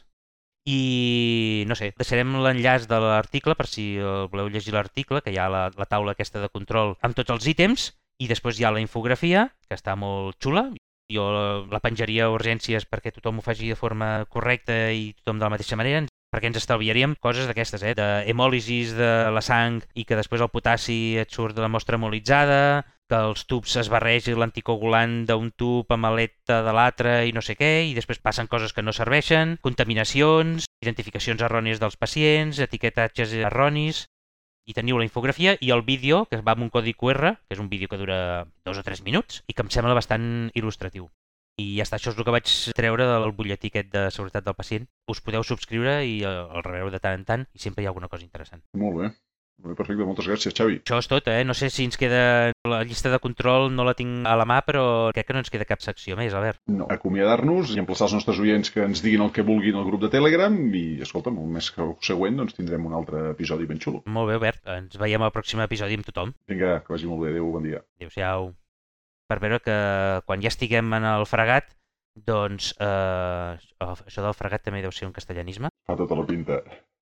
I, no sé, deixarem l'enllaç de l'article per si voleu llegir l'article, que hi ha la, la taula aquesta de control amb tots els ítems, i després hi ha la infografia, que està molt xula. Jo la penjaria a urgències perquè tothom ho faci de forma correcta i tothom de la mateixa manera, perquè ens estalviaríem coses d'aquestes, eh? D'hemòlisis de la sang i que després el potassi et surt de la mostra hemolitzada, que els tubs es barregi l'anticoagulant d'un tub amb l'aleta de l'altre i no sé què, i després passen coses que no serveixen, contaminacions, identificacions errònies dels pacients, etiquetatges erronis. i teniu la infografia i el vídeo, que va amb un codi Q R, que és un vídeo que dura dos o tres minuts i que em sembla bastant il·lustratiu. I ja està, això és el que vaig treure del butlletí aquest de seguretat del pacient. Us podeu subscriure i el rebreu de tant en tant i sempre hi ha alguna cosa interessant. Molt bé. Molt bé, perfecte. Moltes gràcies, Xavi. Això és tot, eh? No sé si ens queda... La llista de control no la tinc a la mà, però crec que no ens queda cap secció més, Albert. No, acomiadar-nos i emplaçar els nostres oients que ens diguin el que vulguin al grup de Telegram i, escolta'm, el mes següent doncs, tindrem un altre episodi ben xulo. Molt bé, Albert. Ens veiem al pròxim episodi amb tothom. Vinga, que vagi molt bé. Adéu, bon dia. Adéu-siau. Per veure que quan ja estiguem en el fregat, doncs eh, això del fregat també deu ser un castellanisme. Fa tota la pinta.